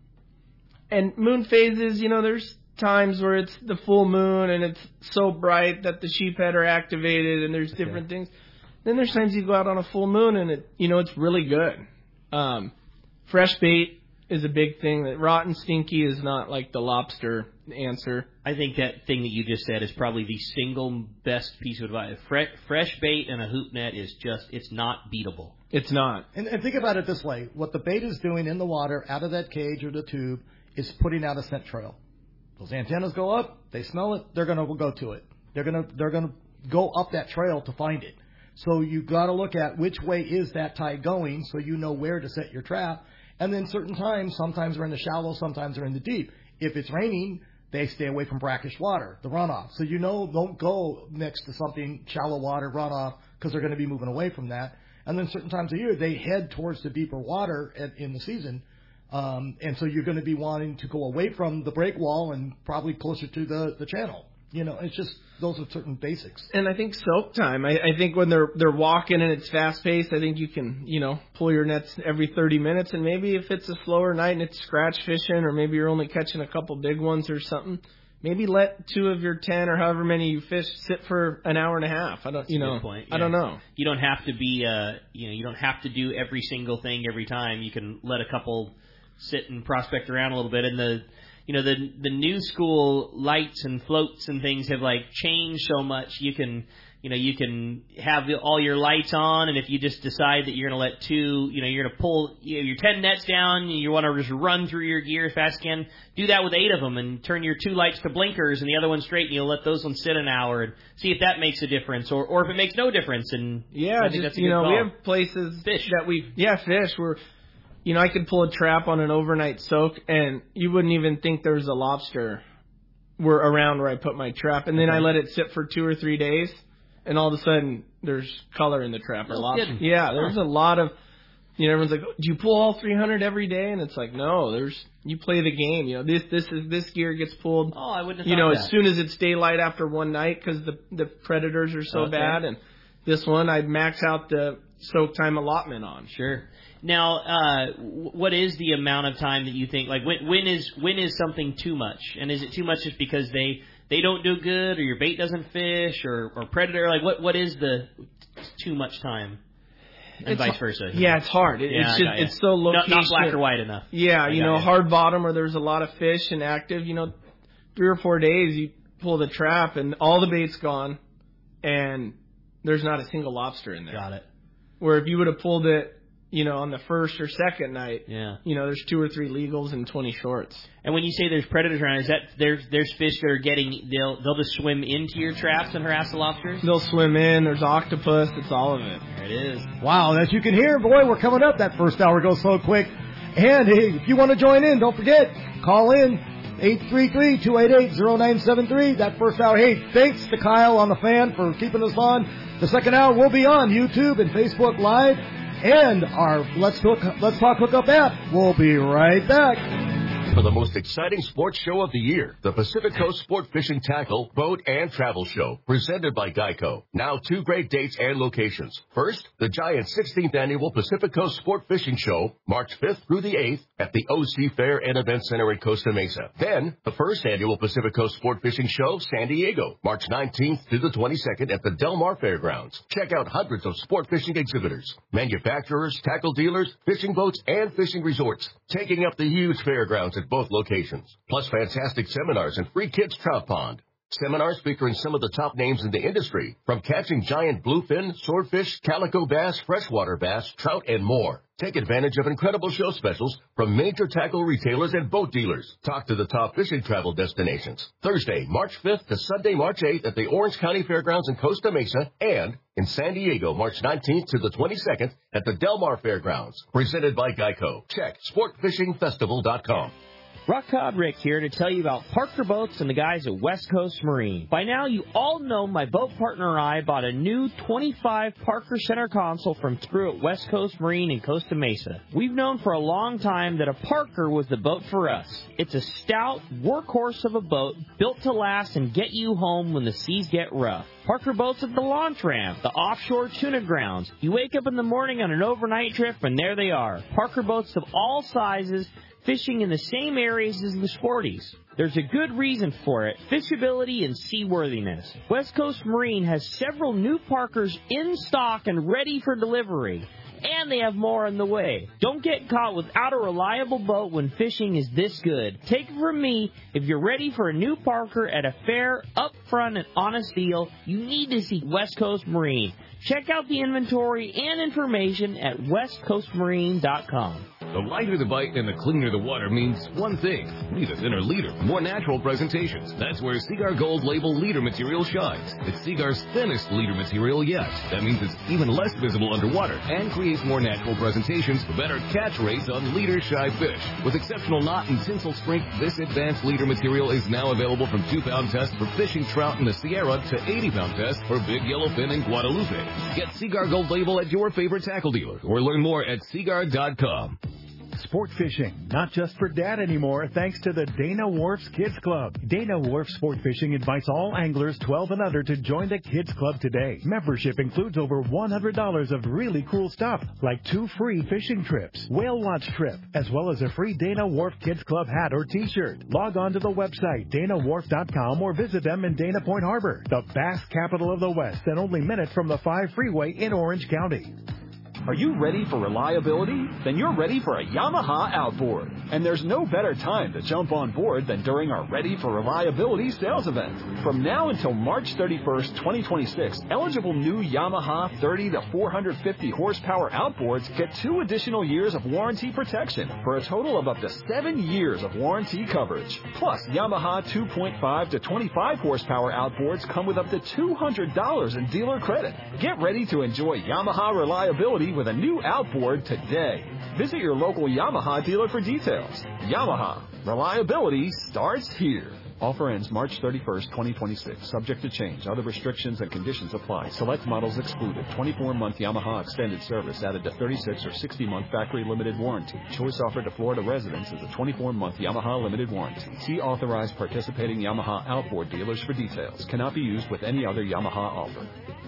and moon phases, you know, there's times where it's the full moon and it's so bright that the sheephead are activated and there's different things. Then there's times you go out on a full moon and it, you know, it's really good. Um, fresh bait is a big thing. That rotten stinky is not like the lobster answer. I think that thing that you just said is probably the single best piece of advice. Fresh, fresh bait and a hoop net is just, it's not beatable. It's not. And, and think about it this way. What the bait is doing in the water out of that cage or the tube is putting out a scent trail. Those antennas go up, they smell it, they're going to go to it. They're going to they're going to go up that trail to find it. So you've got to look at which way is that tide going so you know where to set your trap. And then certain times, sometimes they're in the shallow, sometimes they're in the deep. If it's raining, they stay away from brackish water, the runoff. So you know, don't go next to something shallow water runoff because they're going to be moving away from that. And then certain times of year, they head towards the deeper water at, in the season. Um, and so you're going to be wanting to go away from the break wall and probably closer to the, the channel. You know, it's just those are certain basics. And I think soak time. I, I think when they're they're walking and it's fast paced, I think you can, you know, pull your nets every thirty minutes. And maybe if it's a slower night and it's scratch fishing, or maybe you're only catching a couple big ones or something, maybe let two of your ten or however many you fish sit for an hour and a half. I don't, That's you a know, good point. I don't Yeah. know. You don't have to be, uh, you know, you don't have to do every single thing every time. You can let a couple sit and prospect around a little bit. And the, you know, the the new school lights and floats and things have like changed so much. You can, you know, you can have all your lights on, and if you just decide that you're going to let two, you know, you're going to pull you know, your ten nets down, and you want to just run through your gear as fast as you can, do that with eight of them, and turn your two lights to blinkers and the other one straight, and you'll let those ones sit an hour and see if that makes a difference, or or if it makes no difference. And Yeah, I think just, that's a you good know, call. we have places Fish. that we, yeah, fish, where, you know, I could pull a trap on an overnight soak, and you wouldn't even think there was a lobster were around where I put my trap, and then I let it sit for two or three days, and all of a sudden there's color in the trap or No lobster. kidding. Yeah, there's a lot of, you know, everyone's like, do you pull all three hundred every day? And it's like, no, there's, you play the game. You know, this, this is, this gear gets pulled, Oh, I wouldn't have you know, thought as that. soon as it's daylight after one night because the, the predators are so Okay. bad. And this one, I'd max out the soak time allotment on. Sure. Now, uh, w- what is the amount of time that you think, like, when, when is when is something too much? And is it too much just because they, they don't do good, or your bait doesn't fish, or, or predator? Like, what what is the too much time? And It's vice h- versa. Yeah, it's hard. It, Yeah, it's I just, got ya. it's so Not- location. not black or white enough. Yeah, I you got know, ya. hard bottom where there's a lot of fish and active, you know, three or four days you pull the trap and all the bait's gone and there's not a single lobster in there. Got it. Where if you would have pulled it, you know, on the first or second night, Yeah. you know, there's two or three legals and twenty shorts. And when you say there's predators around, is that there's there's fish that are getting they'll they'll just swim into your traps and harass the lobsters? They'll swim in, there's octopus, it's all of it. There it is. Wow, as you can hear, boy, we're coming up. That first hour goes so quick. And hey, if you want to join in, don't forget, call in eight three three, two eight eight, zero nine seven three. That first hour. Hey, thanks to Kyle on the fan for keeping us on. The second hour will be on YouTube and Facebook Live and our Let's Hook, Let's Talk Hookup app. We'll be right back. For the most exciting sports show of the year, the Pacific Coast Sport Fishing Tackle, Boat, and Travel Show, presented by Geico. Now two great dates and locations. First, the Giant sixteenth Annual Pacific Coast Sport Fishing Show, March fifth through the eighth at the O C Fair and Event Center in Costa Mesa. Then, the first Annual Pacific Coast Sport Fishing Show, San Diego, March nineteenth through the twenty-second at the Del Mar Fairgrounds. Check out hundreds of sport fishing exhibitors, manufacturers, tackle dealers, fishing boats, and fishing resorts, taking up the huge fairgrounds at both locations, plus fantastic seminars and free kids trout pond. Seminars featuring some of the top names in the industry, from catching giant bluefin, swordfish, calico bass, freshwater bass, trout, and more. Take advantage of incredible show specials from major tackle retailers and boat dealers. Talk to the top fishing travel destinations. Thursday, March fifth to Sunday, March eighth at the Orange County Fairgrounds in Costa Mesa, and in San Diego, March nineteenth to the twenty-second at the Del Mar Fairgrounds. Presented by Geico. Check sport fishing festival dot com. Rock Cod Rick here to tell you about Parker Boats and the guys at West Coast Marine. By now, you all know my boat partner and I bought a new twenty-five Parker center console from Crew at West Coast Marine in Costa Mesa. We've known for a long time that a Parker was the boat for us. It's a stout workhorse of a boat built to last and get you home when the seas get rough. Parker Boats at the launch ramp, the offshore tuna grounds. You wake up in the morning on an overnight trip and there they are. Parker Boats of all sizes, fishing in the same areas as the sporties. There's a good reason for it, fishability and seaworthiness. West Coast Marine has several new Parkers in stock and ready for delivery. And they have more on the way. Don't get caught without a reliable boat when fishing is this good. Take it from me, if you're ready for a new Parker at a fair, upfront, and honest deal, you need to see West Coast Marine. Check out the inventory and information at west coast marine dot com. The lighter the bite and the cleaner the water means one thing. Need a thinner leader, more natural presentations. That's where Seaguar Gold Label leader material shines. It's Seaguar's thinnest leader material yet. That means it's even less visible underwater and creates more natural presentations for better catch rates on leader-shy fish. With exceptional knot and tinsel strength, this advanced leader material is now available from two pound tests for fishing trout in the Sierra to eighty pound tests for big yellowfin in Guadalupe. Get Seaguar Gold Label at your favorite tackle dealer or learn more at seaguar dot com. Sport fishing, not just for dad anymore, thanks to the Dana Wharf's Kids Club. Dana Wharf Sport Fishing invites all anglers twelve and under to join the Kids Club today. Membership includes over one hundred dollars of really cool stuff, like two free fishing trips, whale watch trip, as well as a free Dana Wharf Kids Club hat or t-shirt. Log on to the website, dana wharf dot com, or visit them in Dana Point Harbor, the bass capital of the West, and only minutes from the five freeway in Orange County. Are you ready for reliability? Then you're ready for a Yamaha outboard. And there's no better time to jump on board than during our Ready for Reliability sales event. From now until March thirty-first, twenty twenty-six, eligible new Yamaha thirty to four hundred fifty horsepower outboards get two additional years of warranty protection for a total of up to seven years of warranty coverage. Plus, Yamaha two point five to twenty-five horsepower outboards come with up to two hundred dollars in dealer credit. Get ready to enjoy Yamaha reliability with a new outboard today. Visit your local Yamaha dealer for details. Yamaha. Reliability starts here. Offer ends March thirty-first, twenty twenty-six. Subject to change. Other restrictions and conditions apply. Select models excluded. twenty-four month Yamaha extended service added to thirty-six or sixty month factory limited warranty. Choice offered to Florida residents is a twenty-four month Yamaha limited warranty. See authorized participating Yamaha outboard dealers for details. Cannot be used with any other Yamaha offer.